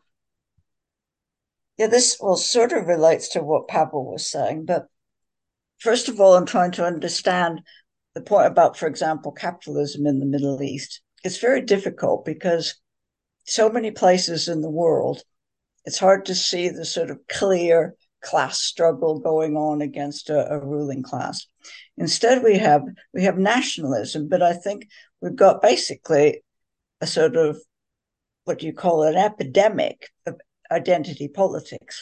Yeah, this well sort of relates to what Pavel was saying, but first of all, I'm trying to understand the point about, for example, capitalism in the Middle East. It's very difficult because so many places in the world, it's hard to see the sort of clear class struggle going on against a, a ruling class. Instead, we have we have nationalism, but I think we've got basically a sort of, what do you call it, an epidemic of identity politics.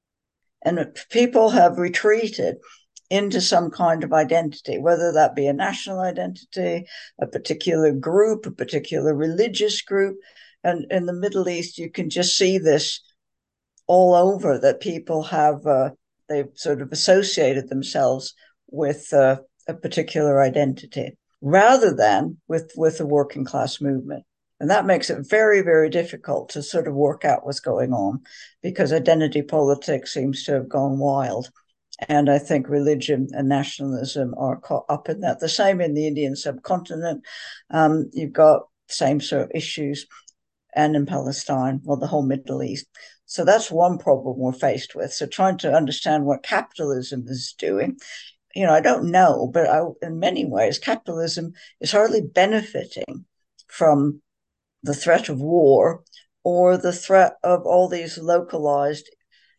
And people have retreated into some kind of identity, whether that be a national identity, a particular group, a particular religious group. And in the Middle East, you can just see this all over, that people have, uh, they've sort of associated themselves with uh, a particular identity rather than with, with the working class movement. And that makes it very, very difficult to sort of work out what's going on, because identity politics seems to have gone wild. And I think religion and nationalism are caught up in that. The same in the Indian subcontinent. Um, you've got the same sort of issues, and in Palestine, well, the whole Middle East. So that's one problem we're faced with. So trying to understand what capitalism is doing, you know, I don't know, but I, in many ways, capitalism is hardly benefiting from the threat of war or the threat of all these localized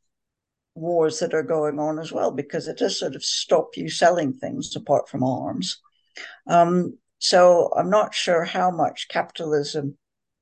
wars that are going on as well, because it does sort of stop you selling things apart from arms. Um, so I'm not sure how much capitalism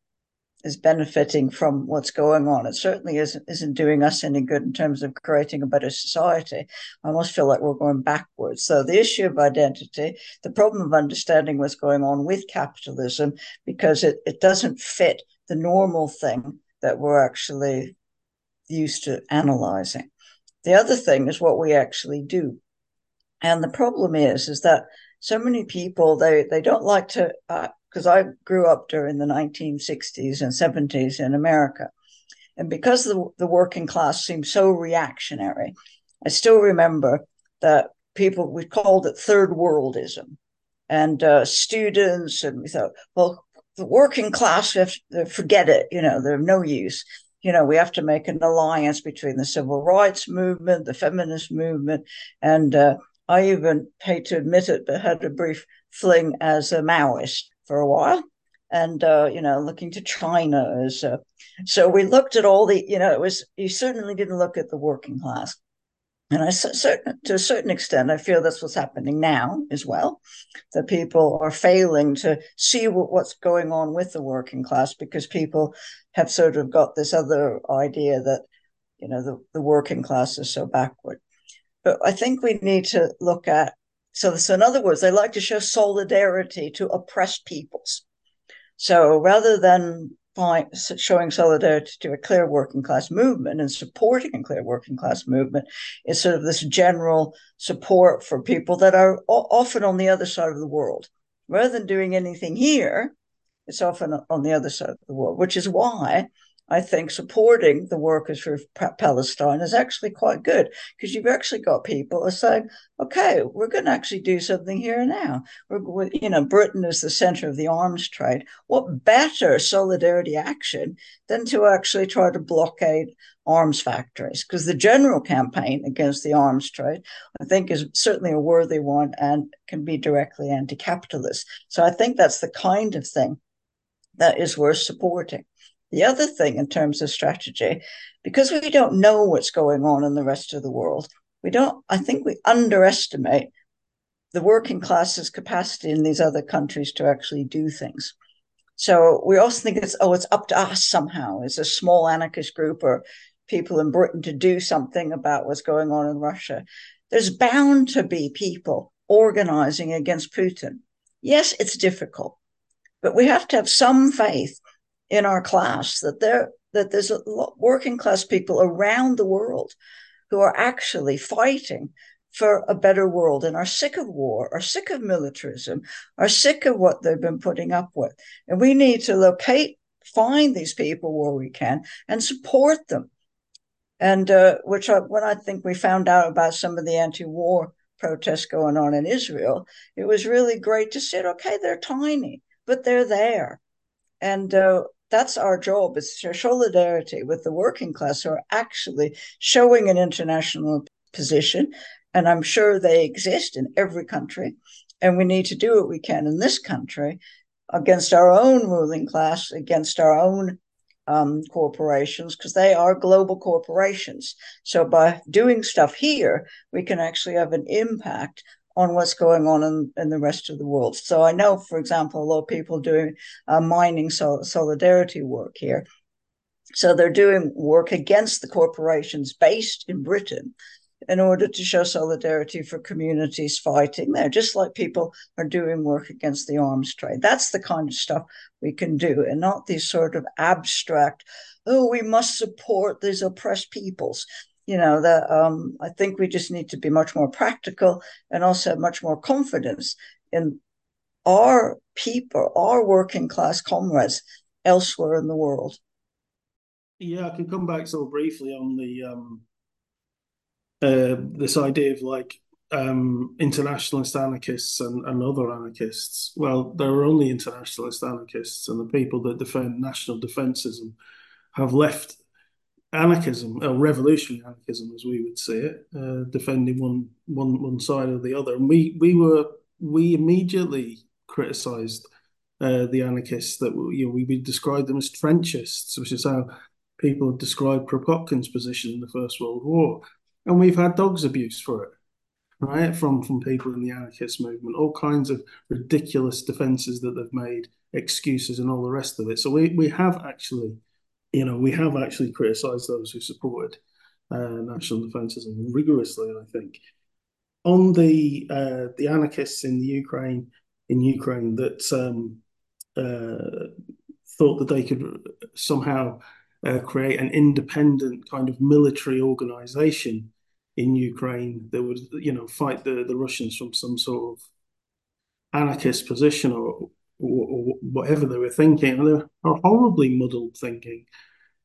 is benefiting from what's going on. It certainly isn't, isn't doing us any good in terms of creating a better society. I almost feel like we're going backwards. So the issue of identity, the problem of understanding what's going on with capitalism, because it, it doesn't fit the normal thing that we're actually used to analyzing. The other thing is what we actually do. And the problem is, is that so many people, they, they don't like to, because uh, I grew up during the nineteen sixties and seventies in America. And because the, the working class seemed so reactionary, I still remember that people, we called it third worldism. And uh, students, and we thought, well, the working class, we have to forget it, you know, they're of no use. You know, we have to make an alliance between the civil rights movement, the feminist movement, and uh, I even hate to admit it, but had a brief fling as a Maoist for a while, and uh, you know, looking to China as. Uh, so we looked at all the, you know, it was you certainly didn't look at the working class, and I certain to a certain extent, I feel that's what's happening now as well. That people are failing to see what, what's going on with the working class because people have sort of got this other idea that, you know, the, the working class is so backward. But I think we need to look at, so, so in other words, they like to show solidarity to oppressed peoples. So rather than find, showing solidarity to a clear working class movement and supporting a clear working class movement, it's sort of this general support for people that are often on the other side of the world. Rather than doing anything here, it's often on the other side of the world, which is why I think supporting the workers for Palestine is actually quite good, because you've actually got people who are saying, okay, we're going to actually do something here and now. We're, you know, Britain is the center of the arms trade. What better solidarity action than to actually try to blockade arms factories? Because the general campaign against the arms trade, I think, is certainly a worthy one and can be directly anti-capitalist. So I think that's the kind of thing that is worth supporting. The other thing in terms of strategy, because we don't know what's going on in the rest of the world, we don't, I think we underestimate the working class's capacity in these other countries to actually do things. So we also think it's, oh, it's up to us somehow as a small anarchist group or people in Britain to do something about what's going on in Russia. There's bound to be people organizing against Putin. Yes, it's difficult, but we have to have some faith in our class that there that there's a lot working class people around the world who are actually fighting for a better world and are sick of war, are sick of militarism, are sick of what they've been putting up with. And we need to locate, find these people where we can and support them. And uh, which I, when I think we found out about some of the anti-war protests going on in Israel, it was really great to see, okay, they're tiny, but they're there. And uh, that's our job, is to show solidarity with the working class who are actually showing an international position. And I'm sure they exist in every country. And we need to do what we can in this country against our own ruling class, against our own um, corporations, because they are global corporations. So by doing stuff here, we can actually have an impact on what's going on in, in the rest of the world. So I know, for example, a lot of people doing uh, mining sol- solidarity work here. So they're doing work against the corporations based in Britain in order to show solidarity for communities fighting there, just like people are doing work against the arms trade. That's the kind of stuff we can do, and not these sort of abstract, oh, we must support these oppressed peoples. You know, that um, I think we just need to be much more practical and also have much more confidence in our people, our working class comrades elsewhere in the world. Yeah, I can come back so briefly on the um, uh, this idea of like um, internationalist anarchists and, and other anarchists. Well, there are only internationalist anarchists, and the people that defend national defensism have left anarchism, or revolutionary anarchism, as we would see it, uh, defending one one one side or the other. And we we were we immediately criticised uh, the anarchists that you know we would describe them as trenchists, which is how people have described Kropotkin's position in the First World War. And we've had dogs abuse for it, right? From from people in the anarchist movement, all kinds of ridiculous defences that they've made, excuses, and all the rest of it. So we we have actually. You know, we have actually criticised those who supported uh, national defencism rigorously, I think. On the uh, the anarchists in the Ukraine, in Ukraine, that um, uh, thought that they could somehow uh, create an independent kind of military organisation in Ukraine that would, you know, fight the, the Russians from some sort of anarchist position or, or, or whatever they were thinking. And they are horribly muddled thinking.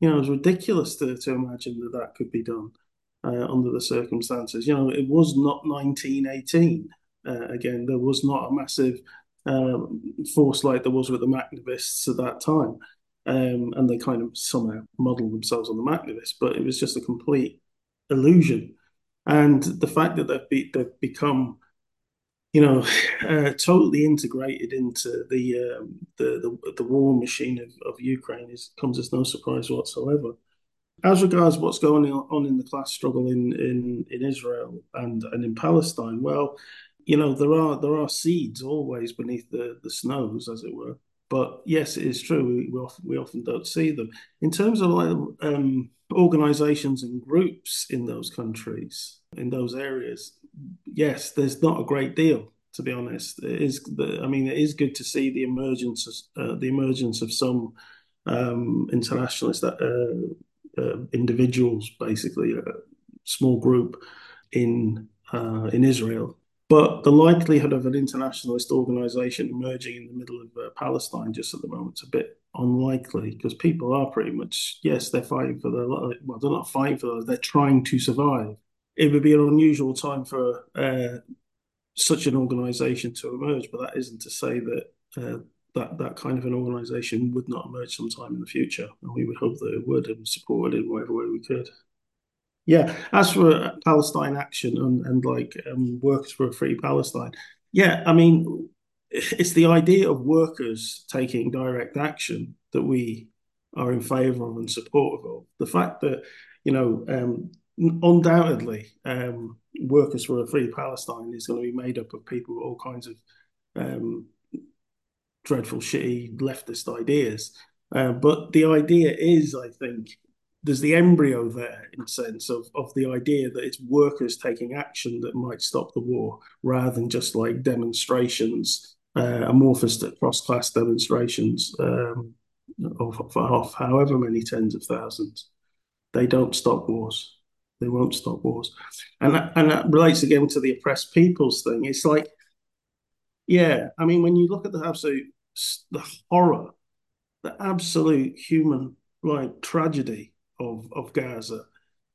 You know, it was ridiculous to, to imagine that that could be done uh, under the circumstances. You know, it was not nineteen eighteen. Uh, again, there was not a massive um, force like there was with the Macnabists at that time. Um, and they kind of somehow modelled themselves on the Macnabists, but it was just a complete illusion. And the fact that they've, be, they've become, you know, uh, totally integrated into the, um, the the the war machine of, of Ukraine is comes as no surprise whatsoever. As regards what's going on in the class struggle in in, in Israel and, and in Palestine, well, you know, there are there are seeds always beneath the, the snows, as it were. But yes, it is true. We, we often we often don't see them in terms of like um, organisations and groups in those countries, in those areas. Yes, there's not a great deal, to be honest. It is. I mean, it is good to see the emergence of uh, the emergence of some um, internationalist uh, uh, individuals, basically a small group in uh, in Israel. But the likelihood of an internationalist organization emerging in the middle of uh, Palestine just at the moment is a bit unlikely because people are pretty much, yes, they're fighting for their life. Well, they're not fighting for those, they're trying to survive. It would be an unusual time for uh, such an organization to emerge, but that isn't to say that uh, that that kind of an organization would not emerge sometime in the future. And we would hope that it would and support it in whatever way we could. Yeah, as for Palestine Action and, and like um, Workers for a Free Palestine, yeah, I mean, it's the idea of workers taking direct action that we are in favour of and supportive of. The fact that, you know, um, undoubtedly, um, Workers for a Free Palestine is going to be made up of people with all kinds of um, dreadful, shitty leftist ideas. Uh, but the idea is, I think, there's the embryo there in a sense of, of the idea that it's workers taking action that might stop the war rather than just like demonstrations, uh, amorphous cross-class demonstrations um, of, of however many tens of thousands. They don't stop wars. They won't stop wars. And that, and that relates again to the oppressed peoples thing. It's like, yeah, I mean, when you look at the absolute, the horror, the absolute human like tragedy of of Gaza,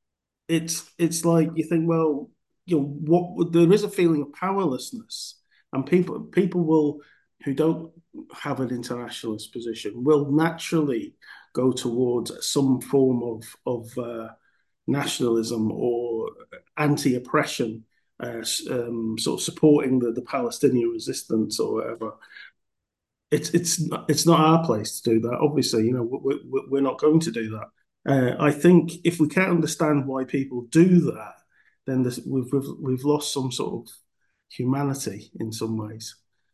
it's it's like you think, well, you know, what there is a feeling of powerlessness, and people people will who don't have an internationalist position will naturally go towards some form of of uh, nationalism or anti-oppression, uh, um, sort of supporting the, the Palestinian resistance or whatever. It's it's not, it's not our place to do that. Obviously, you know, we're, we're not going to do that. Uh, I think if we can't understand why people do that, then this, we've, we've we've lost some sort of humanity in some ways.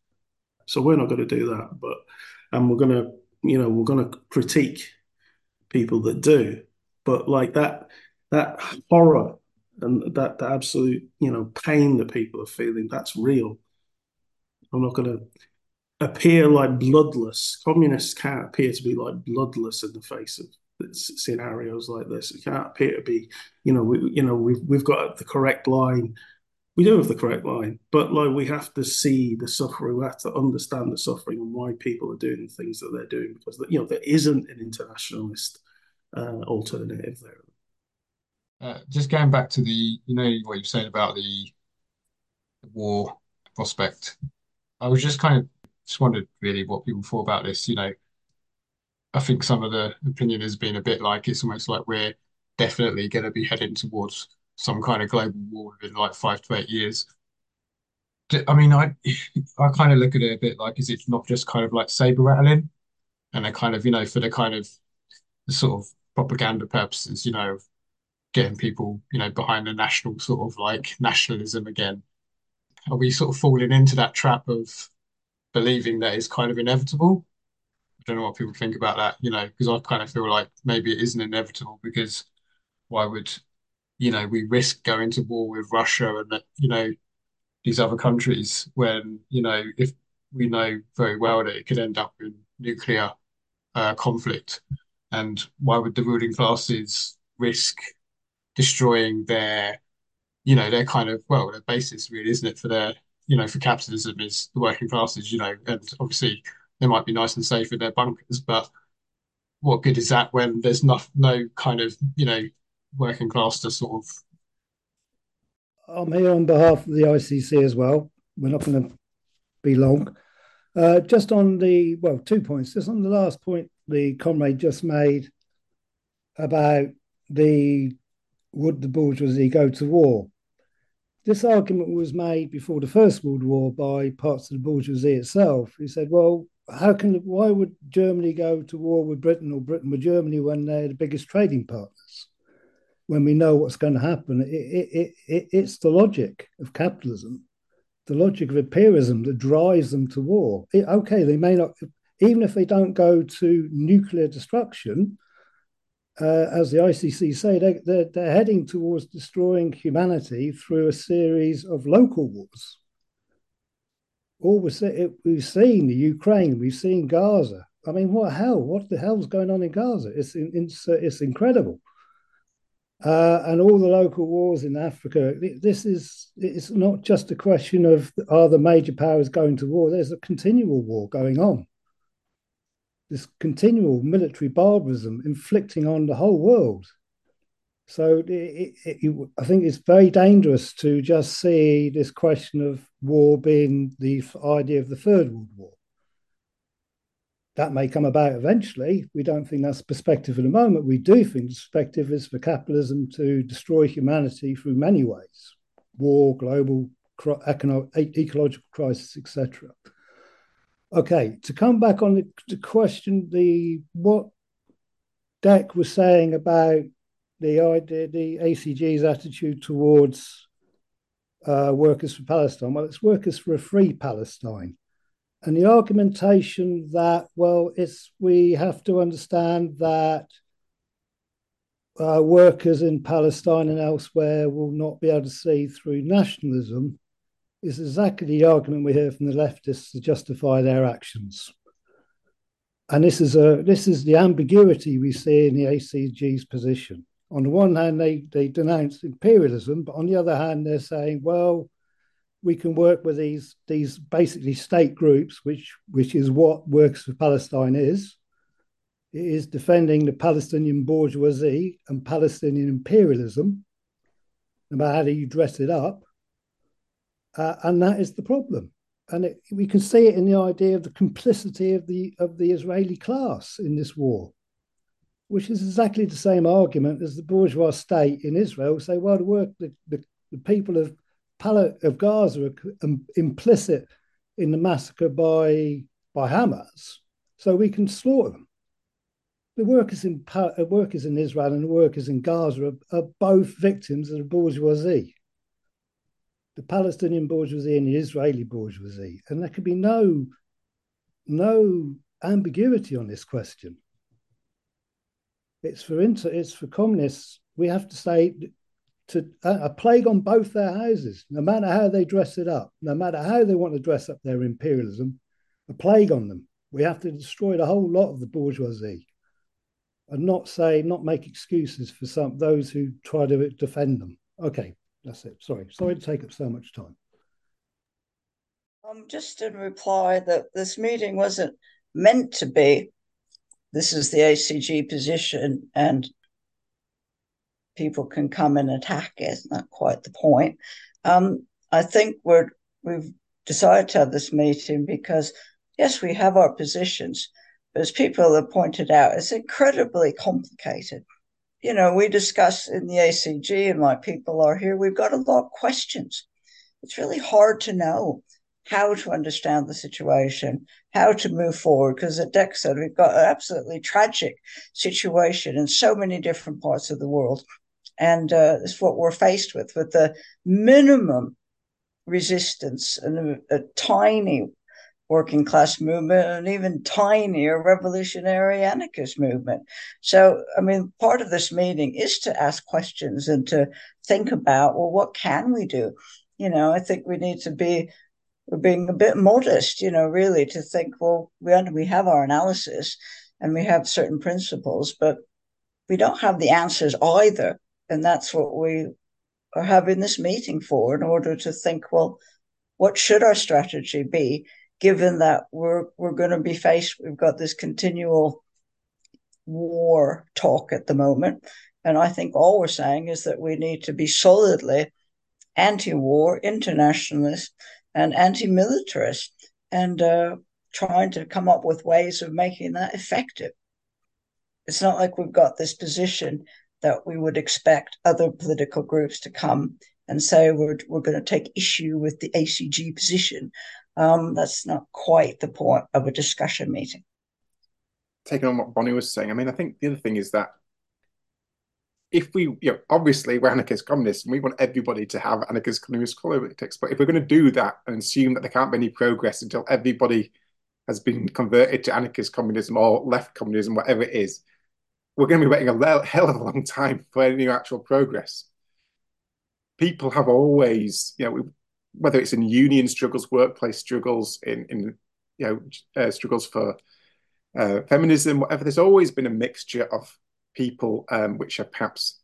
So we're not going to do that, but and we're going to, you know, we're going to critique people that do. But like that that horror and that the absolute, you know, pain that people are feeling, that's real. I'm not going to appear like bloodless. Communists can't appear to be like bloodless in the face of scenarios like this. It can't appear to be, you know, we, you know, we've we've got the correct line. We do have the correct line, but like we have to see the suffering. We have to understand the suffering and why people are doing the things that they're doing because you know there isn't an internationalist uh, alternative there. Uh, just going back to the, you know, what you said about the, the war prospect. I was just kind of just wondered really what people thought about this. You know, I think some of the opinion has been a bit like it's almost like we're definitely going to be heading towards some kind of global war within like five to eight years. I mean, I I kind of look at it a bit like is it not just kind of like saber rattling, and they kind of you know for the kind of the sort of propaganda purposes, you know, getting people you know behind the national sort of like nationalism again. Are we sort of falling into that trap of believing that it's kind of inevitable? I don't know what people think about that, you know, because I kind of feel like maybe it isn't inevitable because why would, you know, we risk going to war with Russia and, you know, these other countries when, you know, if we know very well that it could end up in nuclear uh, conflict. And why would the ruling classes risk destroying their, you know, their kind of, well, their basis really, isn't it, for their, you know, for capitalism is the working classes, you know, and obviously they might be nice and safe in their bunkers, but what good is that when there's no no kind of, you know, working class to sort of. I'm here on behalf of the I C C as well. We're not going to be long. Uh, just on the, well, two points. Just on the last point the comrade just made about the would the bourgeoisie go to war? This argument was made before the First World War by parts of the bourgeoisie itself, who said, well, how can why would Germany go to war with Britain or Britain with Germany when they're the biggest trading partners? When we know what's going to happen, it, it, it, it's the logic of capitalism, the logic of imperialism that drives them to war. It, okay, they may not, even if they don't go to nuclear destruction, uh, as the I C C say, they, they're, they're heading towards destroying humanity through a series of local wars. All we're, we've seen the Ukraine, we've seen Gaza. I mean, what hell? What the hell's going on in Gaza? It's it's, it's incredible. Uh, and all the local wars in Africa. This is it's not just a question of are the major powers going to war. There's a continual war going on. This continual military barbarism inflicting on the whole world. So it, it, it, I think it's very dangerous to just see this question of war being the idea of the Third World War. That may come about eventually. We don't think that's perspective at the moment. We do think the perspective is for capitalism to destroy humanity through many ways: war, global, economic, ecological crisis, et cetera. Okay, to come back on the, the question, the what Dec was saying about the idea, the A C G's attitude towards uh, workers for Palestine. Well, it's workers for a free Palestine. And the argumentation that, well, it's we have to understand that uh, workers in Palestine and elsewhere will not be able to see through nationalism is exactly the argument we hear from the leftists to justify their actions. And this is a this is the ambiguity we see in the A C G's position. On the one hand, they, they denounce imperialism, but on the other hand, they're saying, well, we can work with these these basically state groups, which which is what Workers for Palestine is. It is defending the Palestinian bourgeoisie and Palestinian imperialism, no matter how you dress it up. Uh, and that is the problem. And it, we can see it in the idea of the complicity of the of the Israeli class in this war, which is exactly the same argument as the bourgeois state in Israel say, well, the work the, the, the people of of Gaza are implicit in the massacre by by Hamas, so we can slaughter them. The workers in workers in Israel and the workers in Gaza are, are both victims of the bourgeoisie, the Palestinian bourgeoisie and the Israeli bourgeoisie, and there can be no no ambiguity on this question. It's for inter, it's for communists. We have to say. To uh, a plague on both their houses, no matter how they dress it up, no matter how they want to dress up their imperialism, a plague on them. We have to destroy the whole lot of the bourgeoisie and not say, not make excuses for some those who try to defend them. Okay, that's it. Sorry, sorry to take up so much time. Um, just in reply that this meeting wasn't meant to be, this is the A C G position and people can come and attack it. Not quite the point. Um, I think we're we've decided to have this meeting because, yes, we have our positions, but as people have pointed out, it's incredibly complicated. You know, we discuss in the A C G, and my people are here, we've got a lot of questions. It's really hard to know how to understand the situation, how to move forward, because as Dec said, we've got an absolutely tragic situation in so many different parts of the world. And uh, it's what we're faced with, with the minimum resistance and a, a tiny working class movement and even tinier revolutionary anarchist movement. So, I mean, part of this meeting is to ask questions and to think about, well, what can we do? You know, I think we need to be, we're being a bit modest, you know, really to think, well, we, we have our analysis and we have certain principles, but we don't have the answers either. And that's what we are having this meeting for, in order to think, well, what should our strategy be, given that we're we're going to be faced, we've got this continual war talk at the moment. And I think all we're saying is that we need to be solidly anti-war, internationalist, and anti-militarist, and uh, trying to come up with ways of making that effective. It's not like we've got this position that we would expect other political groups to come and say we're, we're going to take issue with the A C G position. Um, that's not quite the point of a discussion meeting. Taking on what Bonnie was saying, I mean, I think the other thing is that if we, you know, obviously we're anarchist communists and we want everybody to have anarchist communist politics, but if we're going to do that and assume that there can't be any progress until everybody has been converted to anarchist communism or left communism, whatever it is, we're going to be waiting a hell of a long time for any actual progress. People have always, you know, whether it's in union struggles, workplace struggles, in, in you know, uh, struggles for uh, feminism, whatever, there's always been a mixture of people um, which are perhaps,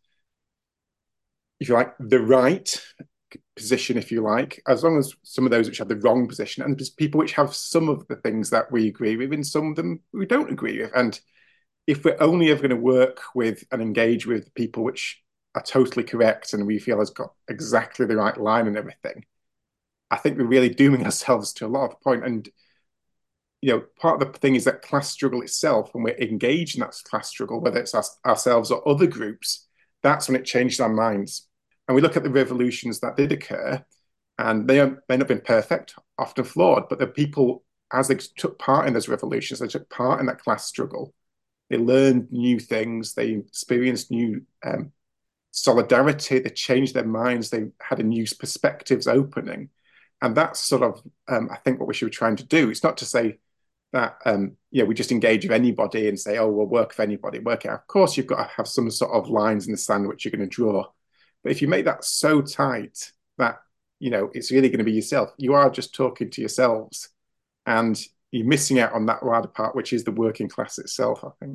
if you like, the right position, if you like, as long as some of those which have the wrong position, and there's people which have some of the things that we agree with and some of them we don't agree with. And if we're only ever going to work with and engage with people which are totally correct and we feel has got exactly the right line and everything, I think we're really dooming ourselves to a lot of point. And you know, part of the thing is that class struggle itself, when we're engaged in that class struggle, whether it's us, ourselves or other groups, that's when it changed our minds. And we look at the revolutions that did occur, and they may not have been perfect, often flawed, but the people, as they took part in those revolutions, they took part in that class struggle. They learned new things, they experienced new um, solidarity, they changed their minds, they had a new perspectives opening. And that's sort of, um, I think, what we should be trying to do. It's not to say that, um, you know, we just engage with anybody and say, oh, we'll work for anybody, work it out. Of course, you've got to have some sort of lines in the sand which you're going to draw. But if you make that so tight that, you know, it's really going to be yourself, you are just talking to yourselves and you're missing out on that wider part, which is the working class itself, I think.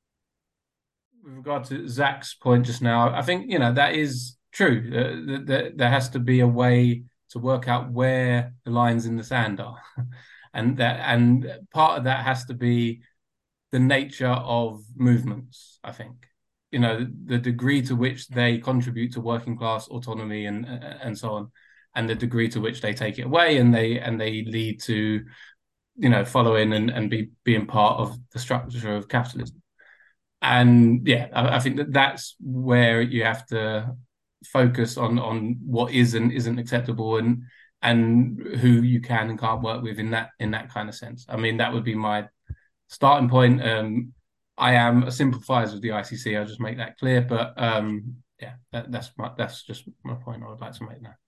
With regard to Zach's point just now, I think, you know, that is true. Uh, there, there has to be a way to work out where the lines in the sand are. And that, and part of that has to be the nature of movements, I think. You know, the degree to which they contribute to working class autonomy and and so on, and the degree to which they take it away and they and they lead to, you know, following and, and be being part of the structure of capitalism. And yeah, I, I think that that's where you have to focus on on what is and isn't acceptable and and who you can and can't work with in that in that kind of sense. I mean, that would be my starting point. Um, I am a sympathizer with the I C C. I'll just make that clear. But um, yeah, that, that's my that's just my point I would like to make now.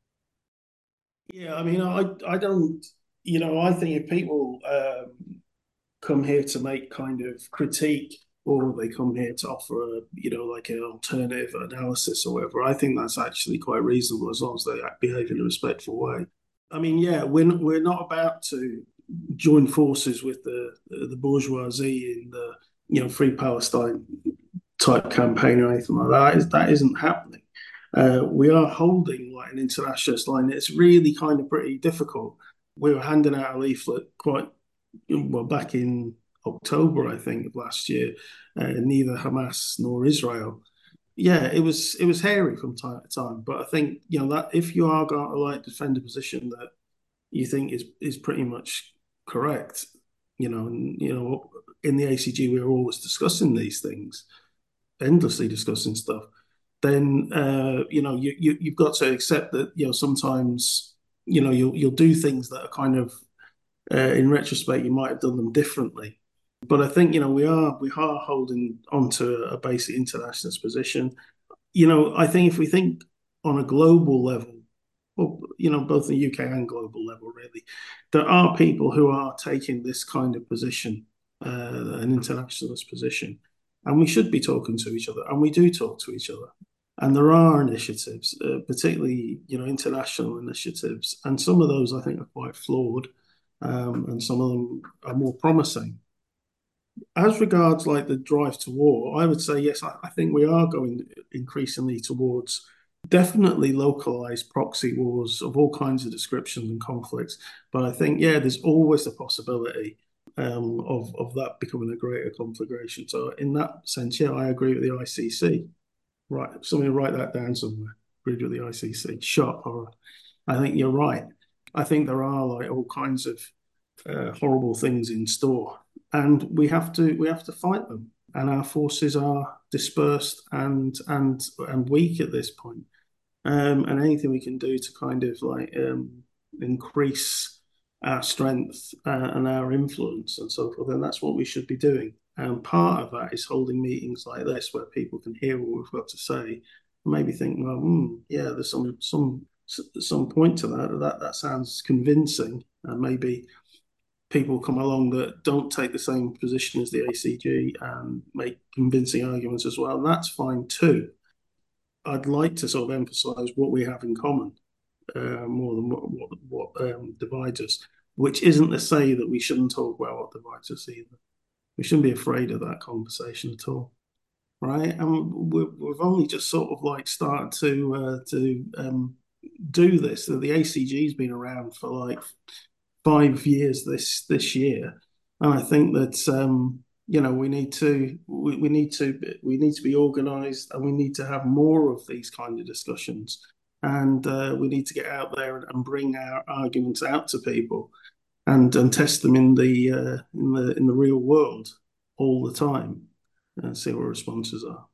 Yeah, I mean, I I don't, you know, I think if people um, come here to make kind of critique, or they come here to offer a, you know, like an alternative analysis or whatever, I think that's actually quite reasonable as long as they behave in a respectful way. I mean, yeah, we're we're not about to join forces with the the bourgeoisie in the, you know, Free Palestine type campaign or anything like that. That, is, that isn't happening. Uh, we are holding like an internationalist line. It's really kind of pretty difficult. We were handing out a leaflet quite well back in October, I think, of last year. Uh, neither Hamas nor Israel. Yeah, it was it was hairy from time to time, but I think, you know, that if you are going to like defend a position that you think is is pretty much correct, you know, and you know, in the A C G we're always discussing these things, endlessly discussing stuff. Then uh, you know, you, you you've got to accept that, you know, sometimes, you know, you'll you'll do things that are kind of uh, in retrospect you might have done them differently. But I think, you know, we are we are holding onto a basic internationalist position. You know, I think if we think on a global level, well, you know, both the U K and global level, really, there are people who are taking this kind of position, uh, an internationalist position, and we should be talking to each other, and we do talk to each other. And there are initiatives, uh, particularly, you know, international initiatives, and some of those I think are quite flawed, um, and some of them are more promising. As regards like the drive to war, I would say yes, I, I think we are going increasingly towards definitely localized proxy wars of all kinds of descriptions and conflicts. But I think, yeah, there's always a possibility um, of of that becoming a greater conflagration. So in that sense, yeah, I agree with the I C C. Right, somebody write that down somewhere. Agreed with the I C C. Shot horror. I think you're right. I think there are like all kinds of uh, horrible things in store, and we have to we have to fight them. And our forces are dispersed and and and weak at this point. Um, and anything we can do to kind of like um, increase our strength uh, and our influence and so forth, then that's what we should be doing. And part of that is holding meetings like this where people can hear what we've got to say, and maybe think, well, hmm, yeah, there's some some some point to that. That that sounds convincing, and maybe people come along that don't take the same position as the A C G and make convincing arguments as well. And that's fine too. I'd like to sort of emphasise what we have in common uh, more than what what, what um, divides us, which isn't to say that we shouldn't talk about what divides us either. We shouldn't be afraid of that conversation at all, right? And we've, we've only just sort of like started to uh, to um, do this. The A C G's been around for like five years this this year, and I think that um, you know we need to we, we need to we need to be organised, and we need to have more of these kind of discussions, and uh, we need to get out there and, and bring our arguments out to people, and and test them in the uh, in the in the real world all the time, and see what responses are.